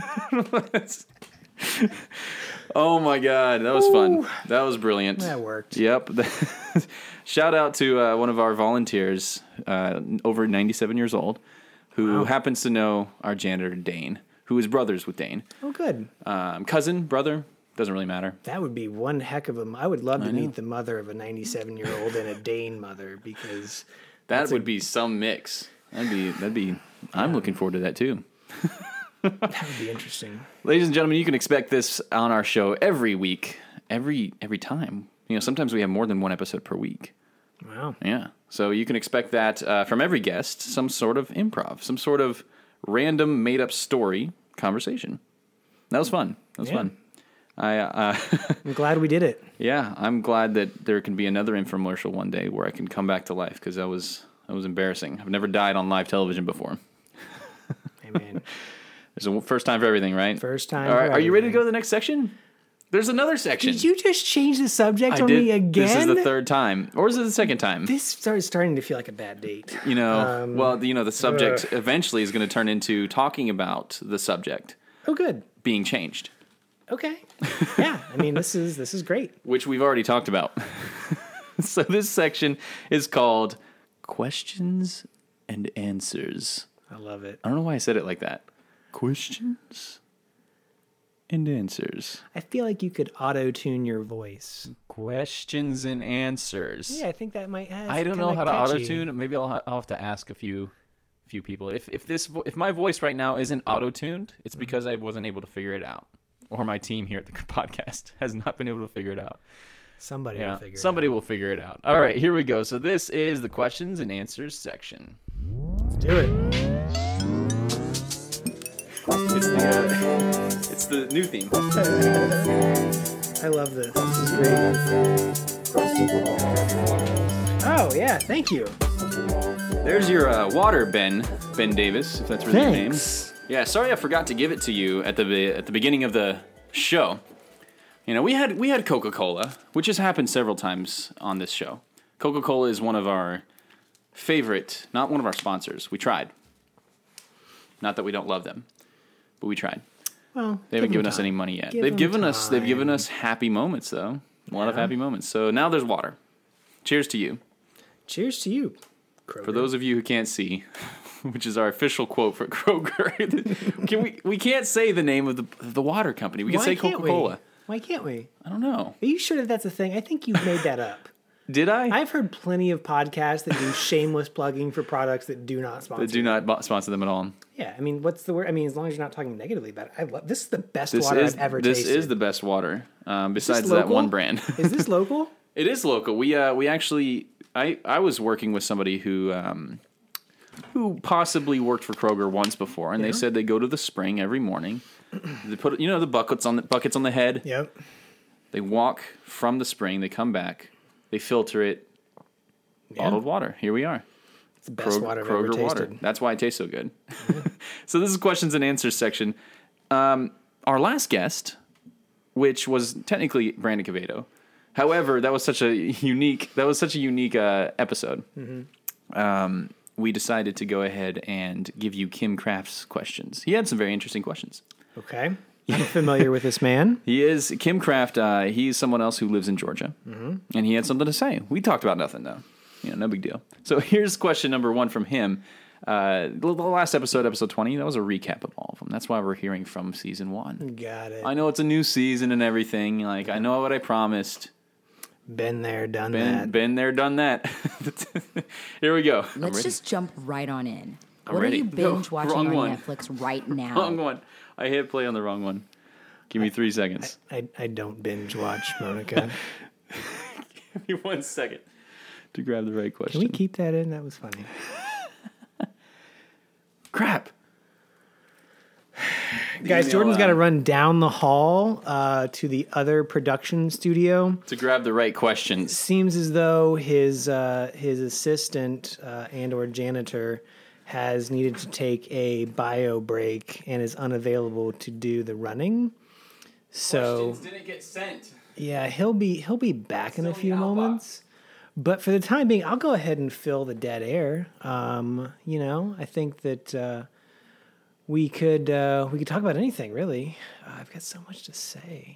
Oh my God, that was fun. That was brilliant. That worked. Yep. Shout out to one of our volunteers, over 97 years old, who happens to know our janitor, Dane, who is brothers with Dane. Oh, good. Cousin, brother, doesn't really matter. That would be one heck of a... I would love to meet the mother of a 97-year-old and a Dane mother, because... That would be some mix. That'd be. I'm looking forward to that too. That would be interesting. Ladies and gentlemen, you can expect this on our show every week, every time. You know, sometimes we have more than one episode per week. Wow. Yeah. So you can expect that from every guest, some sort of improv, some sort of random made-up story conversation. That was fun. That was fun. I'm glad we did it. Yeah, I'm glad that there can be another infomercial one day where I can come back to life, because that was embarrassing. I've never died on live television before. Amen. There's a first time for everything, right? First time. All right, are you ready to go to the next section? There's another section. Did you just change the subject on me again? This is the third time, or is it the second time? This starting to feel like a bad date. You know, the subject eventually is going to turn into talking about the subject. Oh, good. Being changed. Okay. Yeah, I mean, this is great. Which we've already talked about. So this section is called Questions and Answers. I love it. I don't know why I said it like that. Questions and Answers. I feel like you could auto-tune your voice. Questions and answers. Yeah, I think that might have. I don't know how to auto-tune. Maybe I'll have to ask a few people. If my voice right now isn't auto-tuned, it's because I wasn't able to figure it out, or my team here at the podcast has not been able to figure it out. Somebody will figure it out. All right, here we go. So this is the questions and answers section. Let's do it. It's the new theme. I love this. This is great. Oh yeah, thank you. There's your water, Ben Davis, if that's really your name. Thanks. Yeah, sorry I forgot to give it to you at the beginning of the show. You know, we had Coca-Cola, which has happened several times on this show. Coca-Cola is one of our favorite, not one of our sponsors. We tried. Not that we don't love them, but we tried. Well, they haven't given us any money yet. They've given us happy moments though. A lot of happy moments. So now there's water. Cheers to you. Cheers to you, Kroger. For those of you who can't see, which is our official quote for Kroger, we can't say the name of the water company. We can say Coca-Cola. Why can't we? I don't know. Are you sure that that's a thing? I think you've made that up. Did I? I've heard plenty of podcasts that do shameless plugging for products that do not sponsor. That do not sponsor them at all. Yeah, I mean, what's the word? I mean, as long as you're not talking negatively about it. This is the best water I've ever tasted. This is the best water, besides that one brand. Is this local? It is local. We actually, I was working with somebody who possibly worked for Kroger once before, and they said they go to the spring every morning. They put the buckets on the head. Yep. They walk from the spring. They come back. They filter it. Bottled water. Here we are. It's the best water I've ever tasted. Water. That's why it tastes so good. So this is questions and answers section. Our last guest, which was technically Brandon Cavedo. However, that was such a unique episode. Mm-hmm. We decided to go ahead and give you Kim Kraft's questions. He had some very interesting questions. Okay. I'm familiar with this man. He is Kim Kraft. He's someone else who lives in Georgia, and he had something to say. We talked about nothing though, no big deal. So here's question number 1 from him. The last episode 20, that was a recap of all of them. That's why we're hearing from season 1. Got it. I know it's a new season and everything. Like I know what I promised. Been there, done that. Been there, done that. Here we go. Let's just jump right on in. I'm What ready. are you binge No, watching wrong on one. Netflix right now? Wrong one. I hit play on the wrong one. Give me 3 seconds. I don't binge watch, Monica. Give me 1 second to grab the right Can question. we keep that in? That was funny. Crap. Guys, Email, Jordan's got to run down the hall to the other production studio. To grab the right questions. Seems as though his assistant and or janitor has needed to take a bio break and is unavailable to do the running. So didn't get sent. yeah, he'll be back in a few in the outbox. moments. But for the time being, I'll go ahead and fill the dead air. I think that we could talk about anything really. I've got so much to say.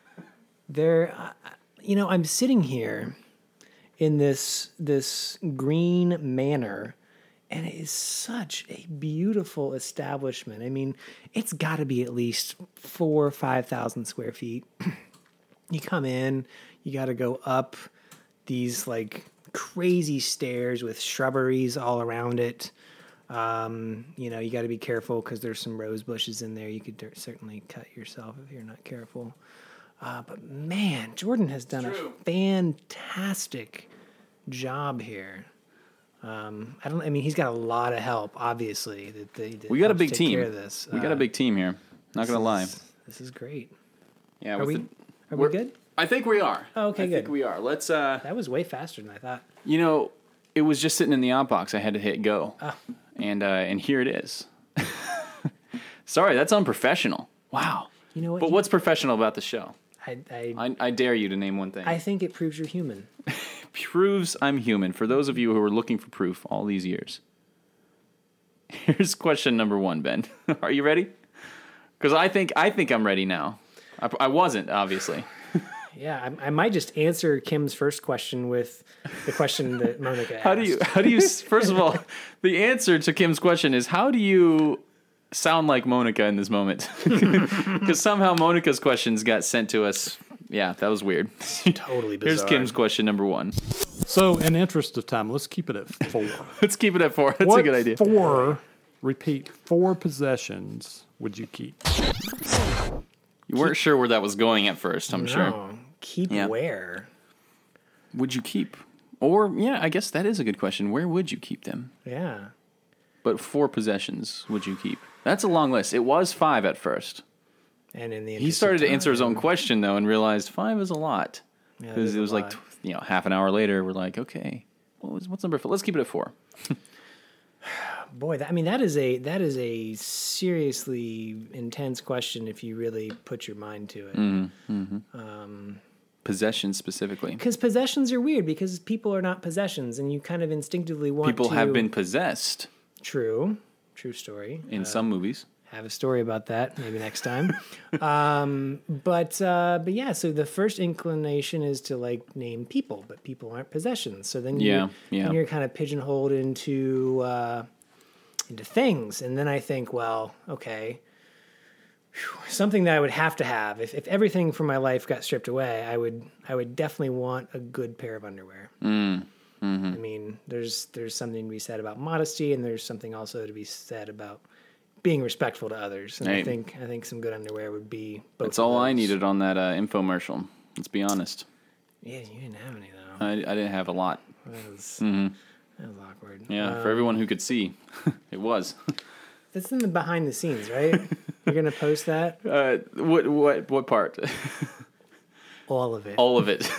I'm sitting here in this green manor, and it is such a beautiful establishment. I mean, it's got to be at least 4,000 or 5,000 square feet. You come in, you got to go up these like crazy stairs with shrubberies all around it. You got to be careful because there's some rose bushes in there. You could certainly cut yourself if you're not careful. But man, Jordan has done a fantastic job here. He's got a lot of help, obviously. That We got a helps big take team. care of this. We got a big team here. Not going to lie. This is great. Yeah, Are with we the- are we good? I think we are. Oh, okay, I think good. we are. Let's That was way faster than I thought. it was just sitting in the outbox. I had to hit go. Ah. And here it is. Sorry, that's unprofessional. Wow. You know what? But what's professional about the show? I I dare you to name one thing. think it proves you're human. Proves I'm human. For those of you who are looking for proof all these years. Here's question number 1, Ben. Are you ready? Because I think I'm ready now. I wasn't, obviously. Yeah, I might just answer Kim's first question with the question that Monica asked. How do you first of all, the answer to Kim's question is how do you sound like Monica in this moment? Because somehow Monica's questions got sent to us. Yeah, that was weird. Totally bizarre. Here's Kim's question number 1. So, in the interest of time, let's keep it at 4. Let's keep it at 4. That's a good idea. 4 possessions would you keep? You weren't sure where that was going at first, I'm sure. No, keep Yeah. where? Would you keep? Or, yeah, I guess that is a good question. Where would you keep them? Yeah. But 4 possessions would you keep? That's a long list. It was 5 at first. And in the He interest started of to answer his own time- question, though, and realized 5 is a lot. Yeah, Because is it a was like, lot. half an hour later, we're like, okay, what's number 4? Let's keep it at 4. Boy, that is a seriously intense question if you really put your mind to it. Possessions specifically. Because possessions are weird because people are not possessions, and you kind of instinctively want People to. have been possessed True story. in some movies. Have a story about that maybe next time. But yeah, so the first inclination is to like name people, but people aren't possessions. So then Yeah. then you're kind of pigeonholed into things, and then I think, well, okay, something that I would have to have if everything from my life got stripped away, I would definitely want a good pair of underwear. I mean, there's something to be said about modesty, and there's something also to be said about being respectful to others. And Hey. I think some good underwear would be both. That's of all I those. needed on that infomercial. Let's be honest. Yeah, you didn't have any though. I didn't have a lot. That was awkward. Yeah, for everyone who could see, it was. That's in the behind the scenes, right? You're gonna post that, What part? all of it. All of it.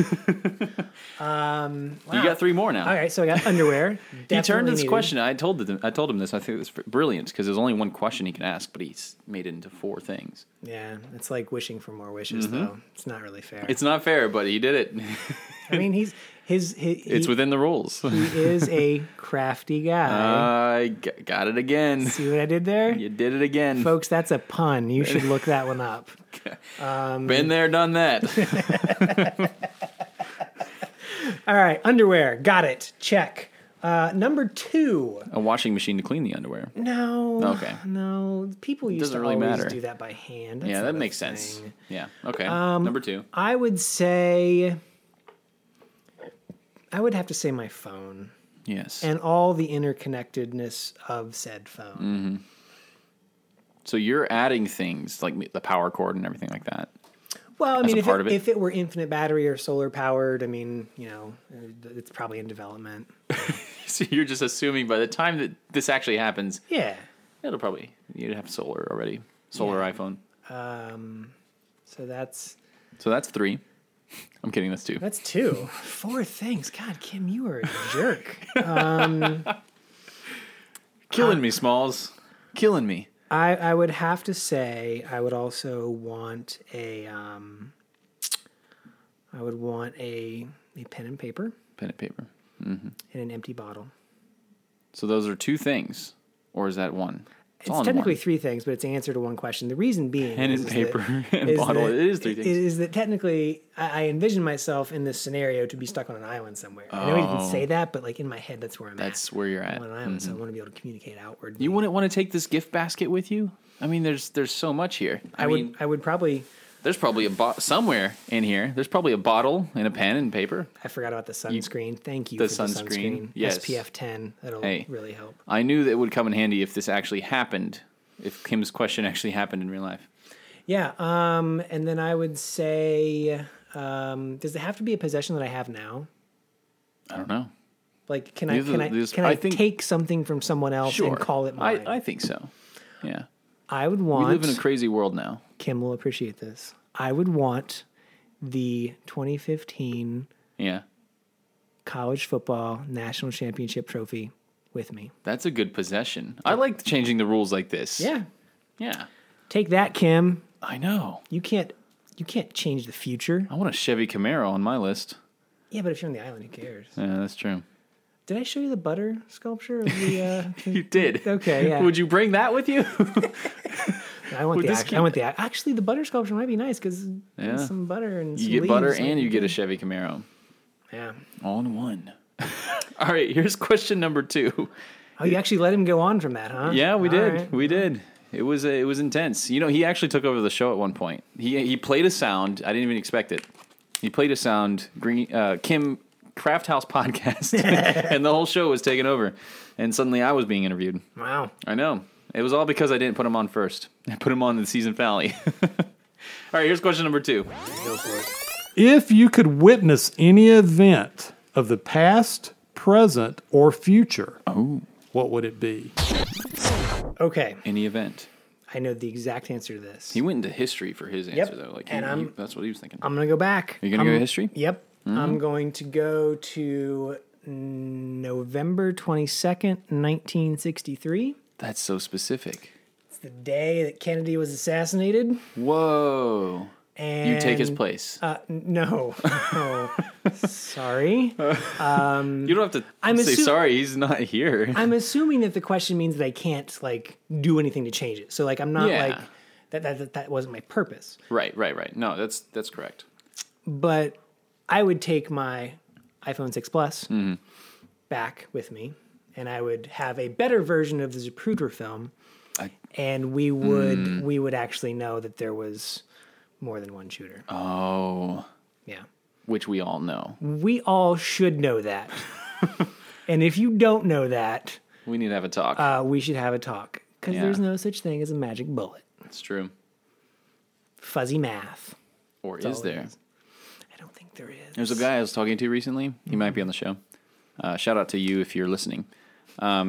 You got 3 more now. All right, so I got underwear. He turned Definitely this needed. question. I told him this. I think it was brilliant because there's only one question he can ask, but he's made it into 4 things. Yeah, it's like wishing for more wishes, though. It's not really fair. It's not fair, but he did it. I mean, It's he within the rules. is a crafty guy. I got it again. See what I did there? You did it again. Folks, that's a pun. You should look that one up. Been there, done that. All right, underwear. Got it. Check. Number 2. A washing machine to clean the underwear. No. Okay. No. People used Doesn't to really always matter. do that by hand. That's Yeah, not that a makes sense. thing. Yeah. Okay. Number 2. I would say I would have to say my phone. Yes. and all the interconnectedness of said phone. So you're adding things like the power cord and everything like that. Well, I As mean, a part of it? if it were infinite battery or solar powered, I mean, it's probably in development. So you're just assuming by the time that this actually happens, Yeah. you'd have solar already. Solar iPhone. So that's 3. I'm kidding, that's 2. 2. 4 things. God, Kim, you are a jerk. Killing me, Smalls. Killing me. I would have to say I would also want a pen and paper Pen and paper. and an empty bottle. So those are 2 things, or is that one? It's all in technically one. 3 things, but it's an answer to one question. The reason being Pen and is paper that- and is bottle. that- It is 3 things. Is that technically I envision myself in this scenario to be stuck on an island somewhere. I know I didn't say that, but like in my head, that's where I'm at. That's where you're at. I'm on an island, so I want to be able to communicate outward. You wouldn't want to take this gift basket with you? I mean, there's so much here. I mean, I would probably. there's probably somewhere in here. There's probably a bottle and a pen and paper. I forgot about the sunscreen. Thank you The for the sunscreen, sunscreen. yes. SPF 10. That'll Hey. really help. I knew that it would come in handy if this actually happened. If Kim's question actually happened in real life. Yeah. And then I would say, does it have to be a possession that I have now? I don't know. Like, can These are- I these- can I I think- take something from someone else Sure. and call it mine? I think so. Yeah. I would We want. live in a crazy world now. Kim will appreciate this. I would want the 2015 Yeah. college football national championship trophy with me. That's a good possession. I like changing the rules like this. Yeah. Yeah. Take that, Kim. I know. You can't change the future. I want a Chevy Camaro on my list. Yeah, but if you're on the island, who cares? Yeah, that's true. Did I show you the butter sculpture of the? You did. Okay, yeah. Would you bring that with you? I want Would the. this I keep- want the. Actually, the butter sculpture might be nice because Yeah. some butter and some You get butter leaves and might you be get a good. Chevy Camaro. Yeah. All in one. All right, here's question number 2. Oh, you actually let him go on from that, huh? Yeah, we All did. right. We did. It was intense. You know, he actually took over the show at one point. He played a sound. I didn't even expect it. He played a sound. Kim Craft House podcast, and the whole show was taken over. And suddenly, I was being interviewed. Wow. I know. It was all because I didn't put him on first. I put him on the season finale. All right, here's question number 2. Go for it. If you could witness any event of the past, present, or future, what would it be? Okay, Any event. I know the exact answer to this. He went into history for his answer, though. Like, And that's what he was thinking. I'm gonna go back. You're gonna go to history? Yep. I'm going to go to November 22nd, 1963. That's so specific. It's the day that Kennedy was assassinated. Whoa. And You take his place. No. No. Sorry. You don't have to I'm say assu- sorry. He's not here. I'm assuming that the question means that I can't like do anything to change it. So like I'm not Yeah. like that wasn't my purpose. Right. No, that's correct. But I would take my iPhone 6 Plus Mm-hmm. back with me, and I would have a better version of the Zapruder film, and we would actually know that there was more than one shooter. Oh, Yeah, which we all know. we all should know that. And if you don't know that, We need to have a talk. we should have a talk because Yeah. there's no such thing as a magic bullet. That's true. Fuzzy math. Or That's is all it there? is. I don't think there is. There's a guy I was talking to recently. He might be on the show. Shout out to you if you're listening. I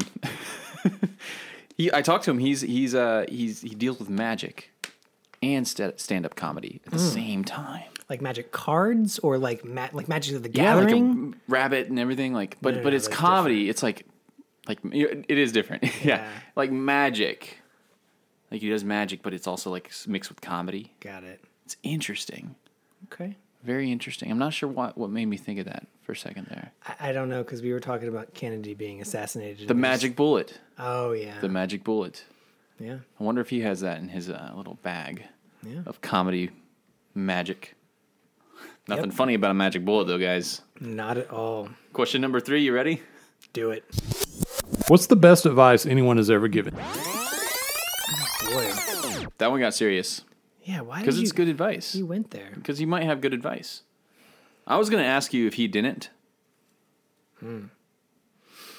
talked to him. He deals with magic and stand-up comedy at the same time. Like magic cards or like Magic of the Yeah, like Gathering. a rabbit and everything. Like, but no, it's that's comedy. It's like it is different. Yeah, Yeah. like magic. Like he does magic, but it's also like mixed with comedy. Got it. It's interesting. Okay. Very interesting. I'm not sure what made me think of that for a second there. I don't know because we were talking about Kennedy being assassinated. The magic bullet. Oh yeah. The magic bullet. Yeah. I wonder if he has that in his little bag Yeah. of comedy magic. Nothing Yep. funny about a magic bullet, though, guys. Not at all. Question number 3. You ready? Do it. What's the best advice anyone has ever given? Boy. That one got serious Yeah. Why? because Did it's good advice. You went there. Because you might have good advice. I was going to ask you if he didn't.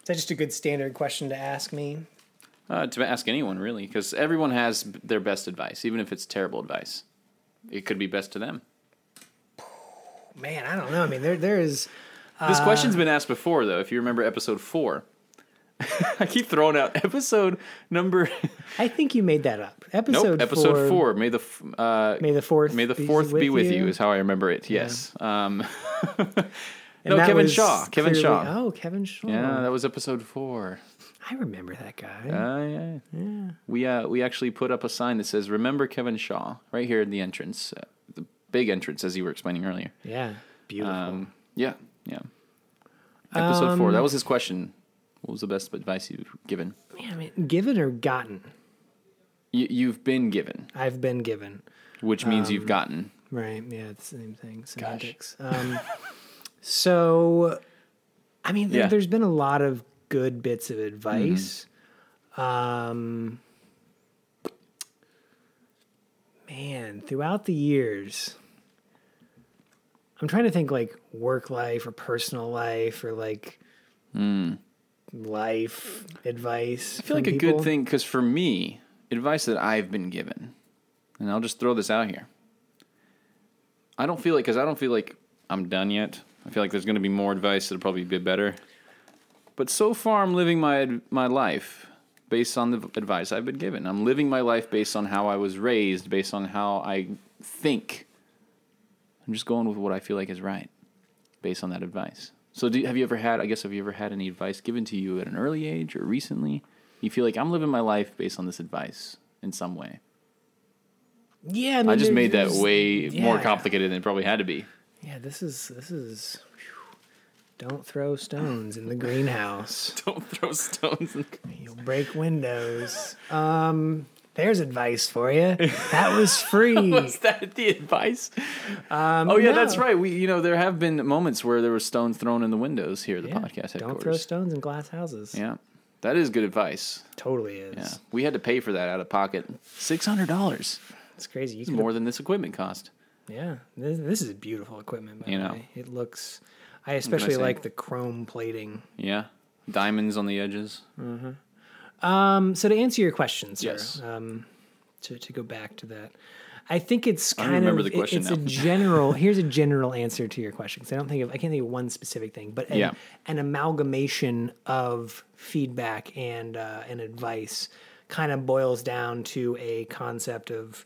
Is that just a good standard question to ask me? To ask anyone, really, because everyone has their best advice, even if it's terrible advice. It could be best to them. Man, I don't know. I mean, there is... This question's been asked before, though, if you remember episode 4. I keep throwing out episode number... I think you made that up. Episode Episode 4. May the fourth be with you is how I remember it. Yes. No, Kevin Shaw. Kevin Shaw. Oh, Kevin Shaw. Yeah, that was episode 4. I remember that guy. Yeah. We actually put up a sign that says "Remember Kevin Shaw" right here in the entrance, the big entrance, as you were explaining earlier. Yeah, beautiful. Yeah. Episode 4. That was his question. What was the best advice you've given? Yeah, I mean, given or gotten? You've been given. I've been given. Which means you've gotten. Right. Yeah, it's the same thing. Semantics. So, I mean, there's been a lot of good bits of advice. Man, throughout the years, I'm trying to think like work life or personal life or like life advice. I feel like a good thing, because for me, advice that I've been given, and I'll just throw this out here. I don't feel like I'm done yet. I feel like there's going to be more advice that'll probably be better. But so far, I'm living my life based on the advice I've been given. I'm living my life based on how I was raised, based on how I think. I'm just going with what I feel like is right, based on that advice. So have you ever had any advice given to you at an early age or recently? You feel like I'm living my life based on this advice in some way. Yeah, I mean, I just made that way more complicated than it probably had to be. Yeah, this is. Don't throw stones in the greenhouse. Don't throw stones. You'll break windows. There's advice for you. That was free. Was that the advice? No. That's right. There have been moments where there were stones thrown in the windows here at the podcast headquarters. Don't throw stones in glass houses. Yeah, that is good advice. Totally is. Yeah, we had to pay for that out of pocket. $600. It's crazy. It's more than this equipment cost. Yeah, this is beautiful equipment. By the way, it looks. I especially like the chrome plating. Yeah, diamonds on the edges. Mm-hmm. So to answer your question, sir, yes. To go back to that, I think it's kind I don't remember the question it's now. a general. Here's a general answer to your question, because I can't think of one specific thing, but an amalgamation of feedback and advice kind of boils down to a concept of,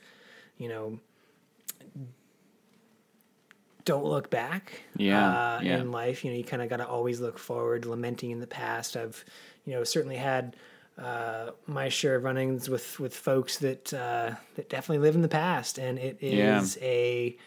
don't look back in life. You kind of got to always look forward, lamenting in the past. I've, certainly had my share of run-ins with folks that definitely live in the past, and it is it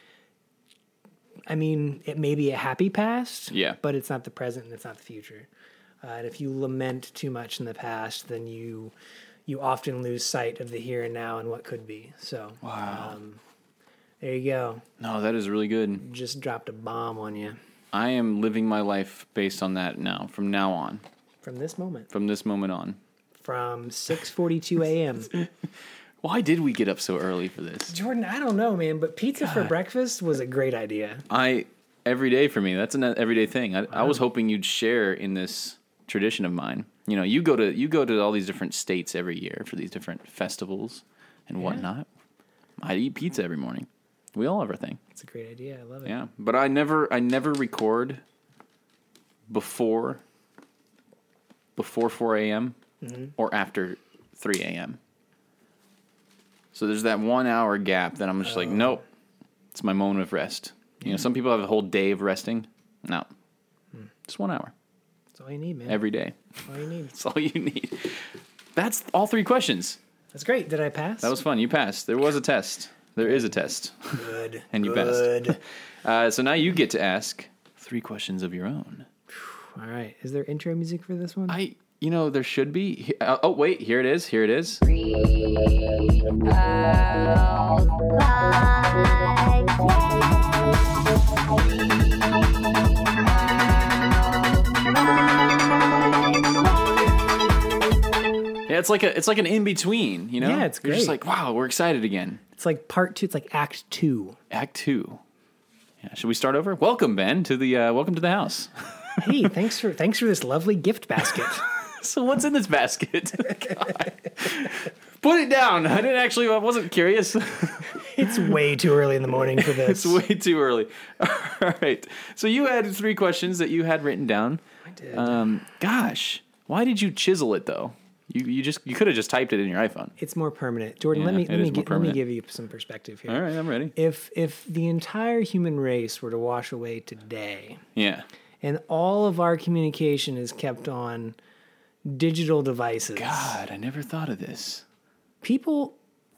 may be a happy past, but it's not the present and it's not the future. And if you lament too much in the past, then you often lose sight of the here and now and what could be. So, wow. There you go. No, that is really good. Just dropped a bomb on you. I am living my life based on that now, from now on. From this moment. From this moment on. From 6:42 a.m. Why did we get up so early for this? Jordan, I don't know, man, but pizza for breakfast was a great idea. Every day for me, that's an everyday thing. I was hoping you'd share in this tradition of mine. You go to all these different states every year for these different festivals and whatnot. I eat pizza every morning. We all have our thing. It's a great idea. I love it. Yeah, but I never record before 4 a.m. Or after 3 a.m. So there's that 1 hour gap that I'm just like, nope, it's my moment of rest. Some people have a whole day of resting. No, just 1 hour. That's all you need, man. Every day. That's all you need. That's all you need. That's all 3 questions. That's great. Did I pass? That was fun. You passed. There was a test. There is a test. Good. And you passed. So now you get to ask 3 questions of your own. All right. Is there intro music for this one? There should be. Oh, wait. Here it is. Here it is. Yeah, it's like an in between, Yeah, it's great. You're just like, wow, we're excited again. It's like part 2. It's like Act 2. Act 2. Yeah. Should we start over? Welcome, Ben, to the house. Hey, thanks for this lovely gift basket. So what's in this basket? God. Put it down. I wasn't curious. It's way too early in the morning for this. It's way too early. All right. So you had 3 questions that you had written down. I did. Gosh, why did you chisel it though? You could have just typed it in your iPhone. It's more permanent. Jordan, Yeah, let it is more me permanent. give you some perspective here. All right, I'm ready. If the entire human race were to wash away today, Yeah. and all of our communication is kept on digital devices, God, I never thought of this. people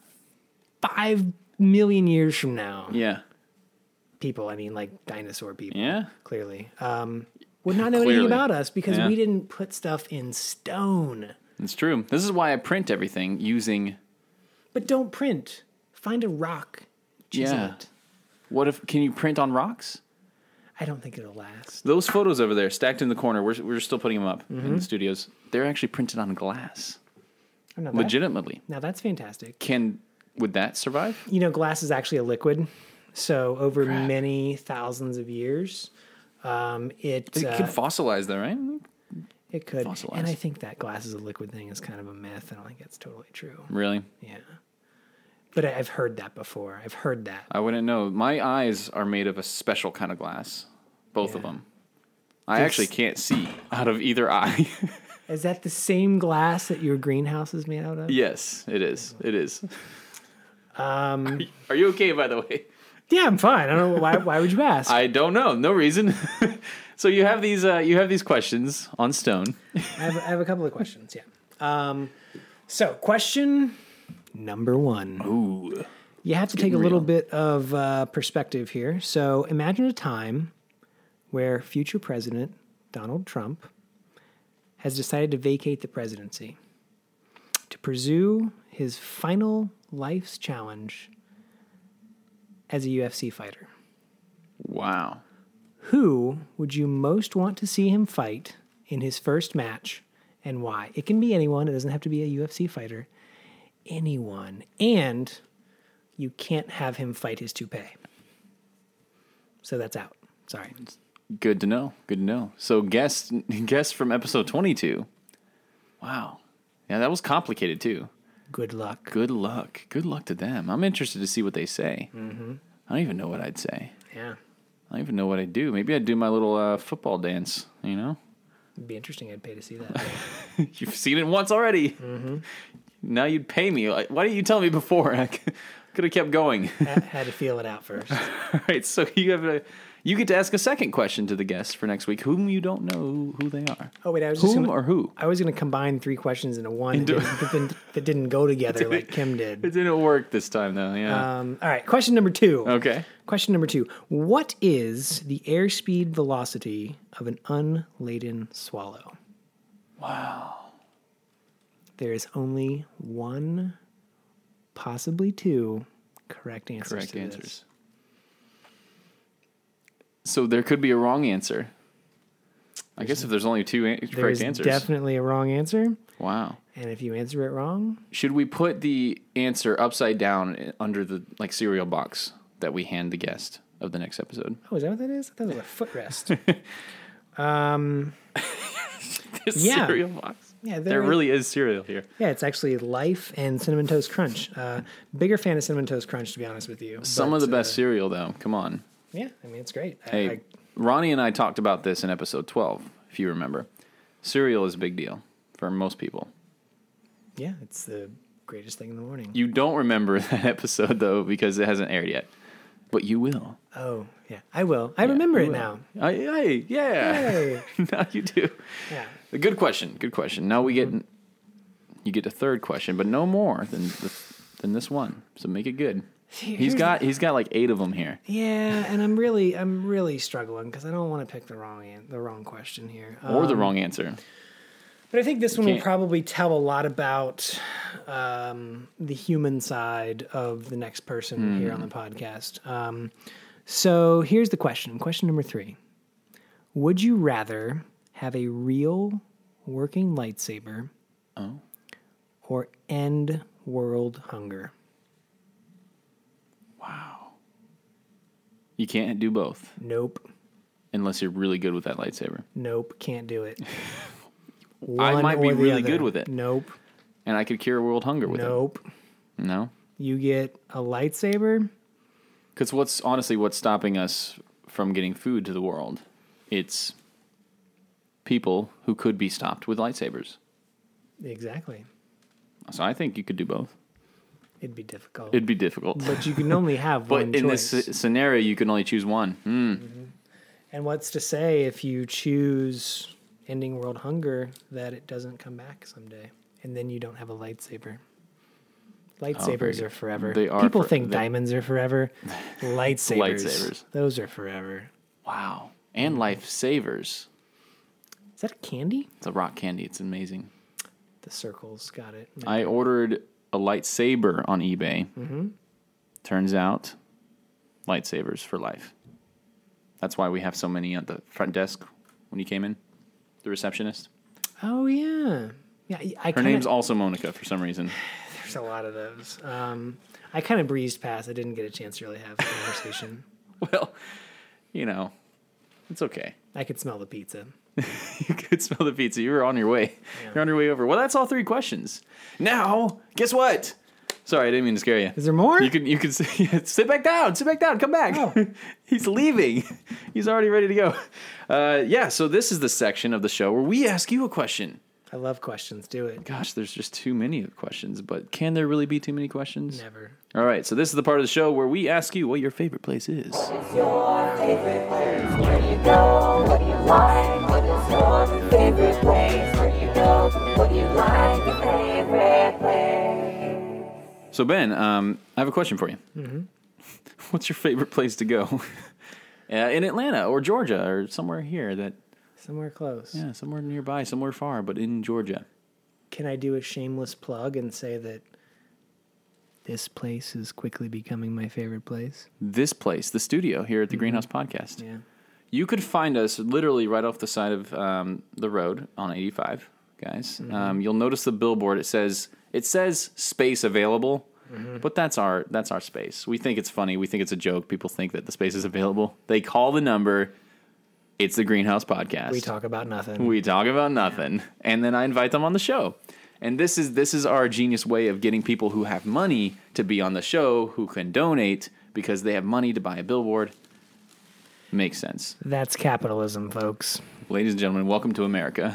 5 million years from now, Yeah. people, I mean like dinosaur people, Yeah. clearly, would not know anything Clearly. about us because Yeah. we didn't put stuff in stone. It's true. This is why I print everything using. But don't print. Find a rock. Chisel Yeah. it. What if? Can you print on rocks? I don't think it'll last. Those photos over there, stacked in the corner, we're still putting them up Mm-hmm. in the studios. They're actually printed on glass, Oh, no, legitimately. Now that's fantastic. Would that survive? You know, glass is actually a liquid. So over many thousands of years, It could fossilize, though, right? it could. fossilize. And I think that glass is a liquid thing is kind of a myth. I don't think that's totally true. Really? Yeah. But I've heard that before. I've heard that. I wouldn't know. My eyes are made of a special kind of glass, both of Yeah. them. I This- actually can't see out of either eye. Is that the same glass that your greenhouse is made out of? Yes, it is. It is. Are you okay, by the way? Yeah, I'm fine. I don't know why would you ask? I don't know. No reason. So you have these questions on stone. I have a couple of questions, yeah. So question number 1. Ooh. You have to take a little bit of perspective here. So imagine a time where future President Donald Trump has decided to vacate the presidency to pursue his final life's challenge as a UFC fighter. Wow. Who would you most want to see him fight in his first match and why? It can be anyone. It doesn't have to be a UFC fighter. Anyone. And you can't have him fight his toupee. So that's out. Sorry. Good to know. Good to know. So guest from episode 22. Wow. Yeah, that was complicated too. Good luck. Good luck. Good luck to them. I'm interested to see what they say. Mm-hmm. I don't even know what I'd say. Yeah. I don't even know what I'd do. Maybe I'd do my little football dance, you know? It'd be interesting. I'd pay to see that. You've seen it once already. Mm-hmm. Now you'd pay me. Why didn't you tell me before? I could have kept going. Had to feel it out first. All right, so you get to ask a second question to the guests for next week, whom you don't know who they are. Oh, wait. I was just Whom gonna, or who? I was going to combine 3 questions into one that didn't go together like Kim It did. didn't work this time, though. Yeah. All right. Question number 2. Okay. Question number 2. What is the airspeed velocity of an unladen swallow? Wow. There is only 1, possibly 2, correct answers Correct to answers. this. So there could be a wrong answer. I guess if there's only 2 correct There's answers. definitely a wrong answer. Wow. And if you answer it wrong, Should we put the answer upside down under the cereal box that we hand the guest of the next episode? oh, is that what that is? I thought it was a footrest. This Yeah. cereal box. Yeah, There really is cereal here. Yeah, it's actually Life and Cinnamon Toast Crunch. Bigger fan of Cinnamon Toast Crunch, to be honest with you. Some But, of the best cereal, though. Come on. Yeah, I mean, it's great. Hey, Ronnie and I talked about this in episode 12, if you remember. Cereal is a big deal for most people. Yeah, it's the greatest thing in the morning. You don't remember that episode, though, because it hasn't aired yet. But you will. Oh, yeah, I will. I remember you it will. now. Yeah. Hey. Now you do. Yeah. A good question. Good question. Now you get a third question, but no more than this one. So make it good. He's got like 8 of them here. Yeah, and I'm really struggling because I don't want to pick the wrong question here. Or the wrong answer. But I think this one will can't- probably tell a lot about the human side of the next person here on the podcast. So here's the question. Question number 3. Would you rather have a real working lightsaber or end world hunger? Wow. You can't do both. Nope. unless you're really good with that lightsaber. Nope, can't do it. I One might be or the really other. good with it. Nope, And I could cure world hunger with nope. it. No? You get a lightsaber. Because what's stopping us from getting food to the world? It's people who could be stopped with lightsabers. Exactly. So I think you could do both. It'd be difficult. It'd be difficult. But you can only have But one in choice. this scenario, you can only choose one. And what's to say if you choose ending world hunger that it doesn't come back someday, and then you don't have a lightsaber? Lightsabers are forever. They are People for- think they- diamonds are forever. Lightsabers. Lightsabers. Those are forever. Wow. And lifesavers. Is that a candy? It's a rock candy. It's amazing. The circles got it. I ordered a lightsaber on eBay. Turns out, lightsabers for life. That's why we have so many at the front desk when you came in. The receptionist. Oh yeah, yeah. Her name's also Monica for some reason. There's a lot of those. I kind of breezed past. I didn't get a chance to really have a conversation. Well, you know, it's okay. I could smell the pizza. You could smell the pizza. You were on your way. You're on your way over. Well, that's all 3 questions. Now, guess what? Sorry, I didn't mean to scare you. Is there more? You can sit back down. Sit back down. Come back. Oh. He's leaving. He's already ready to go. So this is the section of the show where we ask you a question. I love questions. Do it. Gosh, there's just too many questions, but can there really be too many questions? Never. All right, so this is the part of the show where we ask you what your favorite place is. What's your favorite place? Where you go? What do you like? What is your favorite place? Where you go? What do you like? Your favorite place? So Ben, I have a question for you. Mm-hmm. What's your favorite place to go? In Atlanta or Georgia or somewhere here that... Somewhere close. Yeah, somewhere nearby, somewhere far, but in Georgia. Can I do a shameless plug and say that this place is quickly becoming my favorite place? This place, the studio here at the Greenhouse Podcast. Yeah. You could find us literally right off the side of the road on 85, guys. You'll notice the billboard. It says space available, but that's our space. We think it's funny. We think it's a joke. People think that the space is available. They call the number. It's the Greenhouse Podcast. We talk about nothing. We talk about nothing, and then I invite them on the show. And this is our genius way of getting people who have money to be on the show, who can donate because they have money to buy a billboard. Makes sense. That's capitalism, folks. Ladies and gentlemen, welcome to America.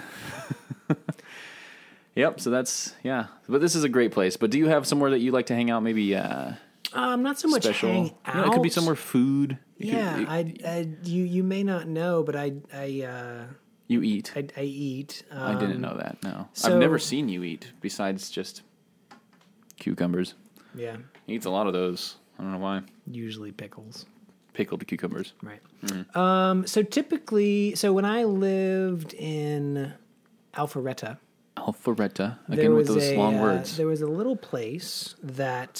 Yep, so that's, yeah. But this is a great place. But do you have somewhere that you like to hang out, maybe Not so much special? hang out. You know, it could be somewhere food. It Yeah, could- you may not know, but I you eat. eat. I didn't know that, no. so- I've never seen you eat besides just cucumbers. Yeah, He eats a lot of those. I don't know why. usually pickles. Pickled cucumbers. Right. Mm-hmm. So typically, when I lived in Alpharetta, Alpharetta. there Again with was those long words. There was a little place that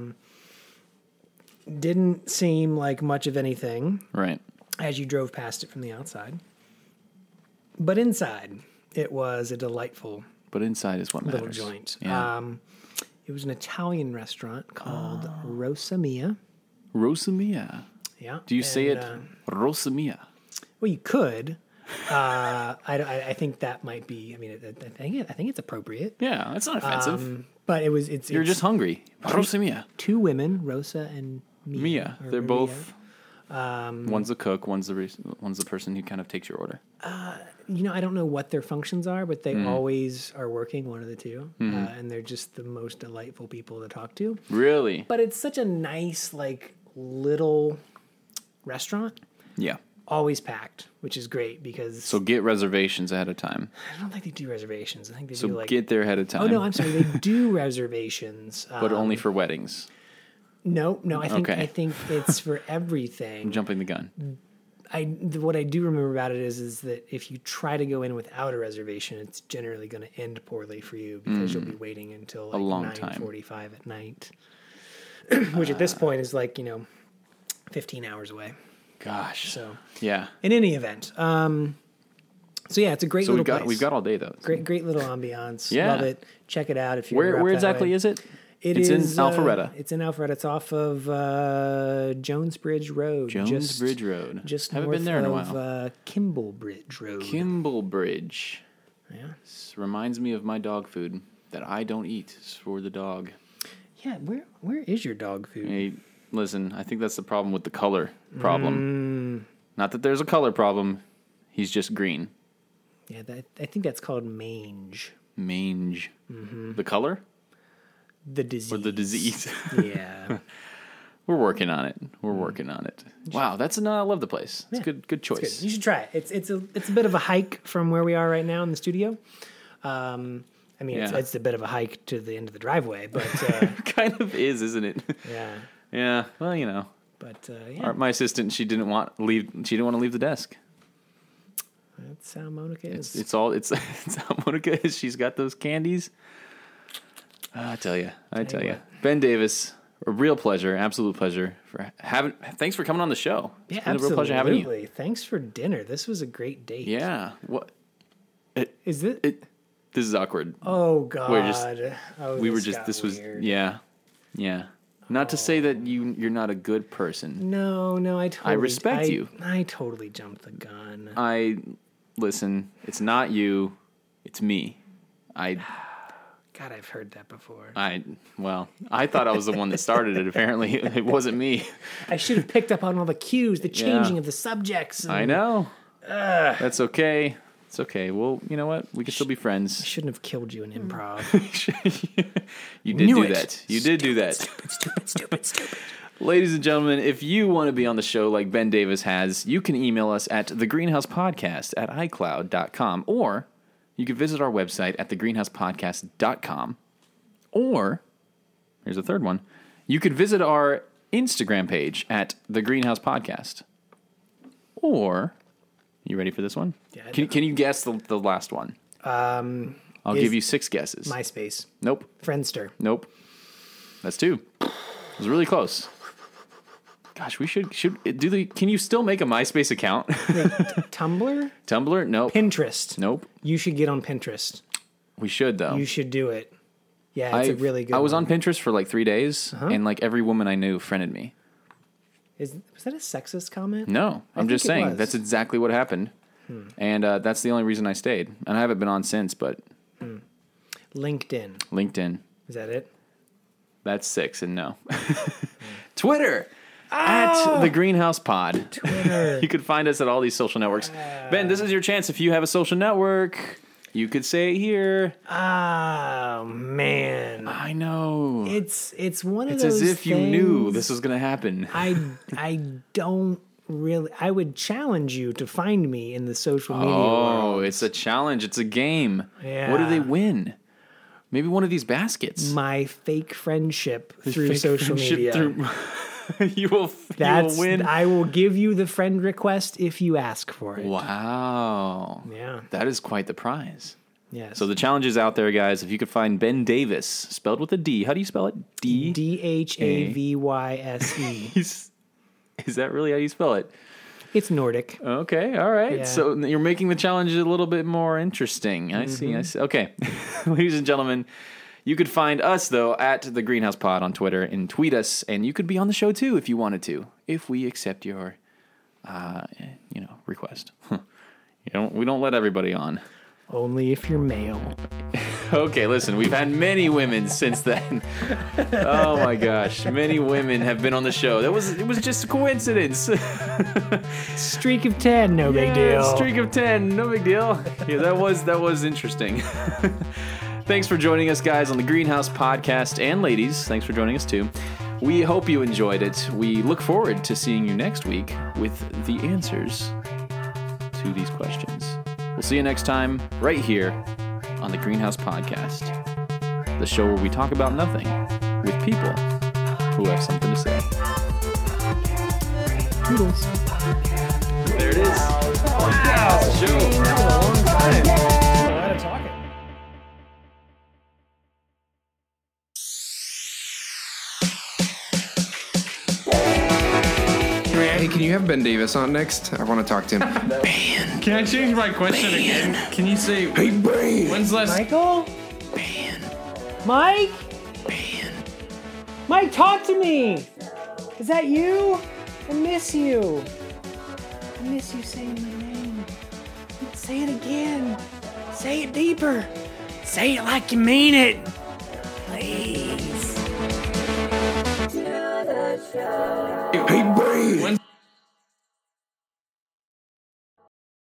didn't seem like much of anything Right. as you drove past it from the outside, but inside it was a delightful But inside is what matters. little joint. Yeah. It was an Italian restaurant called Rosa Mia. Rosa Mia. Yeah. Do you say and, it Rosa Mia? Well, you could. I think that might be. I mean, I think it's appropriate. Yeah, that's not offensive. But it's You're just hungry. Rosa Mia. 2 women, Rosa and Mia. Mia. or They're Maria. both. One's the cook. One's the person who kind of takes your order. I don't know what their functions are, but they always are working, one of the two, and they're just the most delightful people to talk to. Really? But it's such a nice, little restaurant. Yeah. Always packed, which is great because So get reservations ahead of time. I don't think they do reservations. I think they So do get there ahead of time. Oh no, I'm sorry. They do reservations, but only for weddings. no. I think Okay. I think it's for everything. I'm jumping the gun. What I do remember about it is that if you try to go in without a reservation, it's generally going to end poorly for you because you'll be waiting until long time. 9:45 at night, which at this point is 15 hours away. Gosh. So Yeah. in any event, so yeah, it's a great So little we've got place. we've got all day though. great little ambiance. Yeah. Love it. Check it out if you're Where up that exactly way. is it? It's in Alpharetta. It's in Alpharetta. It's off of Jonesbridge Road. Jonesbridge Road. Just Haven't north been there in a of while. Kimblebridge Road. Kimblebridge. Yeah. This reminds me of my dog food that I don't eat. It's for the dog. Yeah. Where is your dog food? Hey, listen, I think that's the problem with the color problem. Not that there's a color problem. He's just green. Yeah, I think that's called mange. Mange. The color? The disease. Or the disease? Yeah. We're working on it. Wow, I love the place. It's good choice. It's good. You should try it. It's a bit of a hike from where we are right now in the studio. I mean, Yeah. it's a bit of a hike to the end of the driveway, but Kind of is, isn't it? yeah. Yeah. Well, you know, But yeah, my assistant, she didn't want to leave the desk. that's how Monica is. It's how Monica is. She's got those candies. I tell you. Ben Davis, a real pleasure, absolute pleasure thanks for coming on the show. Yeah, It's been absolutely. a real pleasure having you. Thanks for dinner. This was a great date. Yeah. What? Is it? This is awkward. Oh God. This was weird. yeah. Not to say that you're not a good person. No, I respect you. I totally jumped the gun. Listen, it's not you, it's me. God, I've heard that before. I thought I was the one that started it. Apparently, it wasn't me. I should have picked up on all the cues, the changing of the subjects. And I know. That's okay. It's okay. Well, you know what? We can still be I friends. shouldn't have killed you in improv. You did Knew do it. that. You did do that. Stupid. Ladies and gentlemen, if you want to be on the show like Ben Davis has, you can email us at thegreenhousepodcast@icloud.com, or you can visit our website at thegreenhousepodcast.com, or, here's a third one, you could visit our Instagram page at The Greenhouse Podcast. Or, you ready for this one? Yeah, Can you guess the last one? I'll give you 6 guesses. MySpace. Nope. Friendster. Nope. That's 2. It was really close. Gosh, we should can you still make a MySpace account? Tumblr? Tumblr? Nope. Pinterest. Nope. You should get on Pinterest. We should though. You should do it. Yeah, it's a really good I was one. on Pinterest for like 3 days, and like every woman I knew friended me. Was that a sexist comment? No, I'm think just it saying was. that's exactly what happened, and that's the only reason I stayed. And I haven't been on since, but LinkedIn. LinkedIn, Is that it? that's 6, and no. Twitter. At the Greenhouse Pod. Twitter. You could find us at all these social networks. Ben, this is your chance. If you have a social network, you could say it here. Oh man. I know. It's one of It's those as if you knew things this was going to happen. I don't really. I would challenge you to find me in the social media Oh, world. it's a challenge. It's a game. Yeah. What do they win? Maybe one of these baskets. My fake friendship through Fake social friendship media. through- you will win. I will give you the friend request if you ask for it. Wow. Yeah. That is quite the prize. Yes. So the challenge is out there, guys. If you could find Ben Davis, spelled with a D. How do you spell it? DHAVYSE. Is that really how you spell it? It's Nordic. Okay, all right. Yeah. So you're making the challenge a little bit more interesting. I see. Okay. Ladies and gentlemen, you could find us, though, at The Greenhouse Pod on Twitter and tweet us, and you could be on the show, too, if you wanted to, if we accept your, request. We don't let everybody on. Only if you're male. Okay, listen, we've had many women since then. Oh, my gosh. Many women have been on the show. It was just a coincidence. Streak of 10, no big deal. Streak of 10, no big deal. Yeah, that was interesting. Thanks for joining us, guys, on the Greenhouse Podcast, and ladies, thanks for joining us too. We hope you enjoyed it. We look forward to seeing you next week with the answers to these questions. We'll see you next time, right here on the Greenhouse Podcast, the show where we talk about nothing with people who have something to say. Toodles. There it is. Wow. Show. That was a long time. A lot of talking. Hey, can you have Ben Davis on next? I want to talk to him. Can I change my question again? Can you say, Hey, Ben! when's last? Michael? Mike? Mike, talk to me! Is that you? I miss you. I miss you saying my name. Say it again. Say it deeper. Say it like you mean it. Please. To the show. Hey, Bree.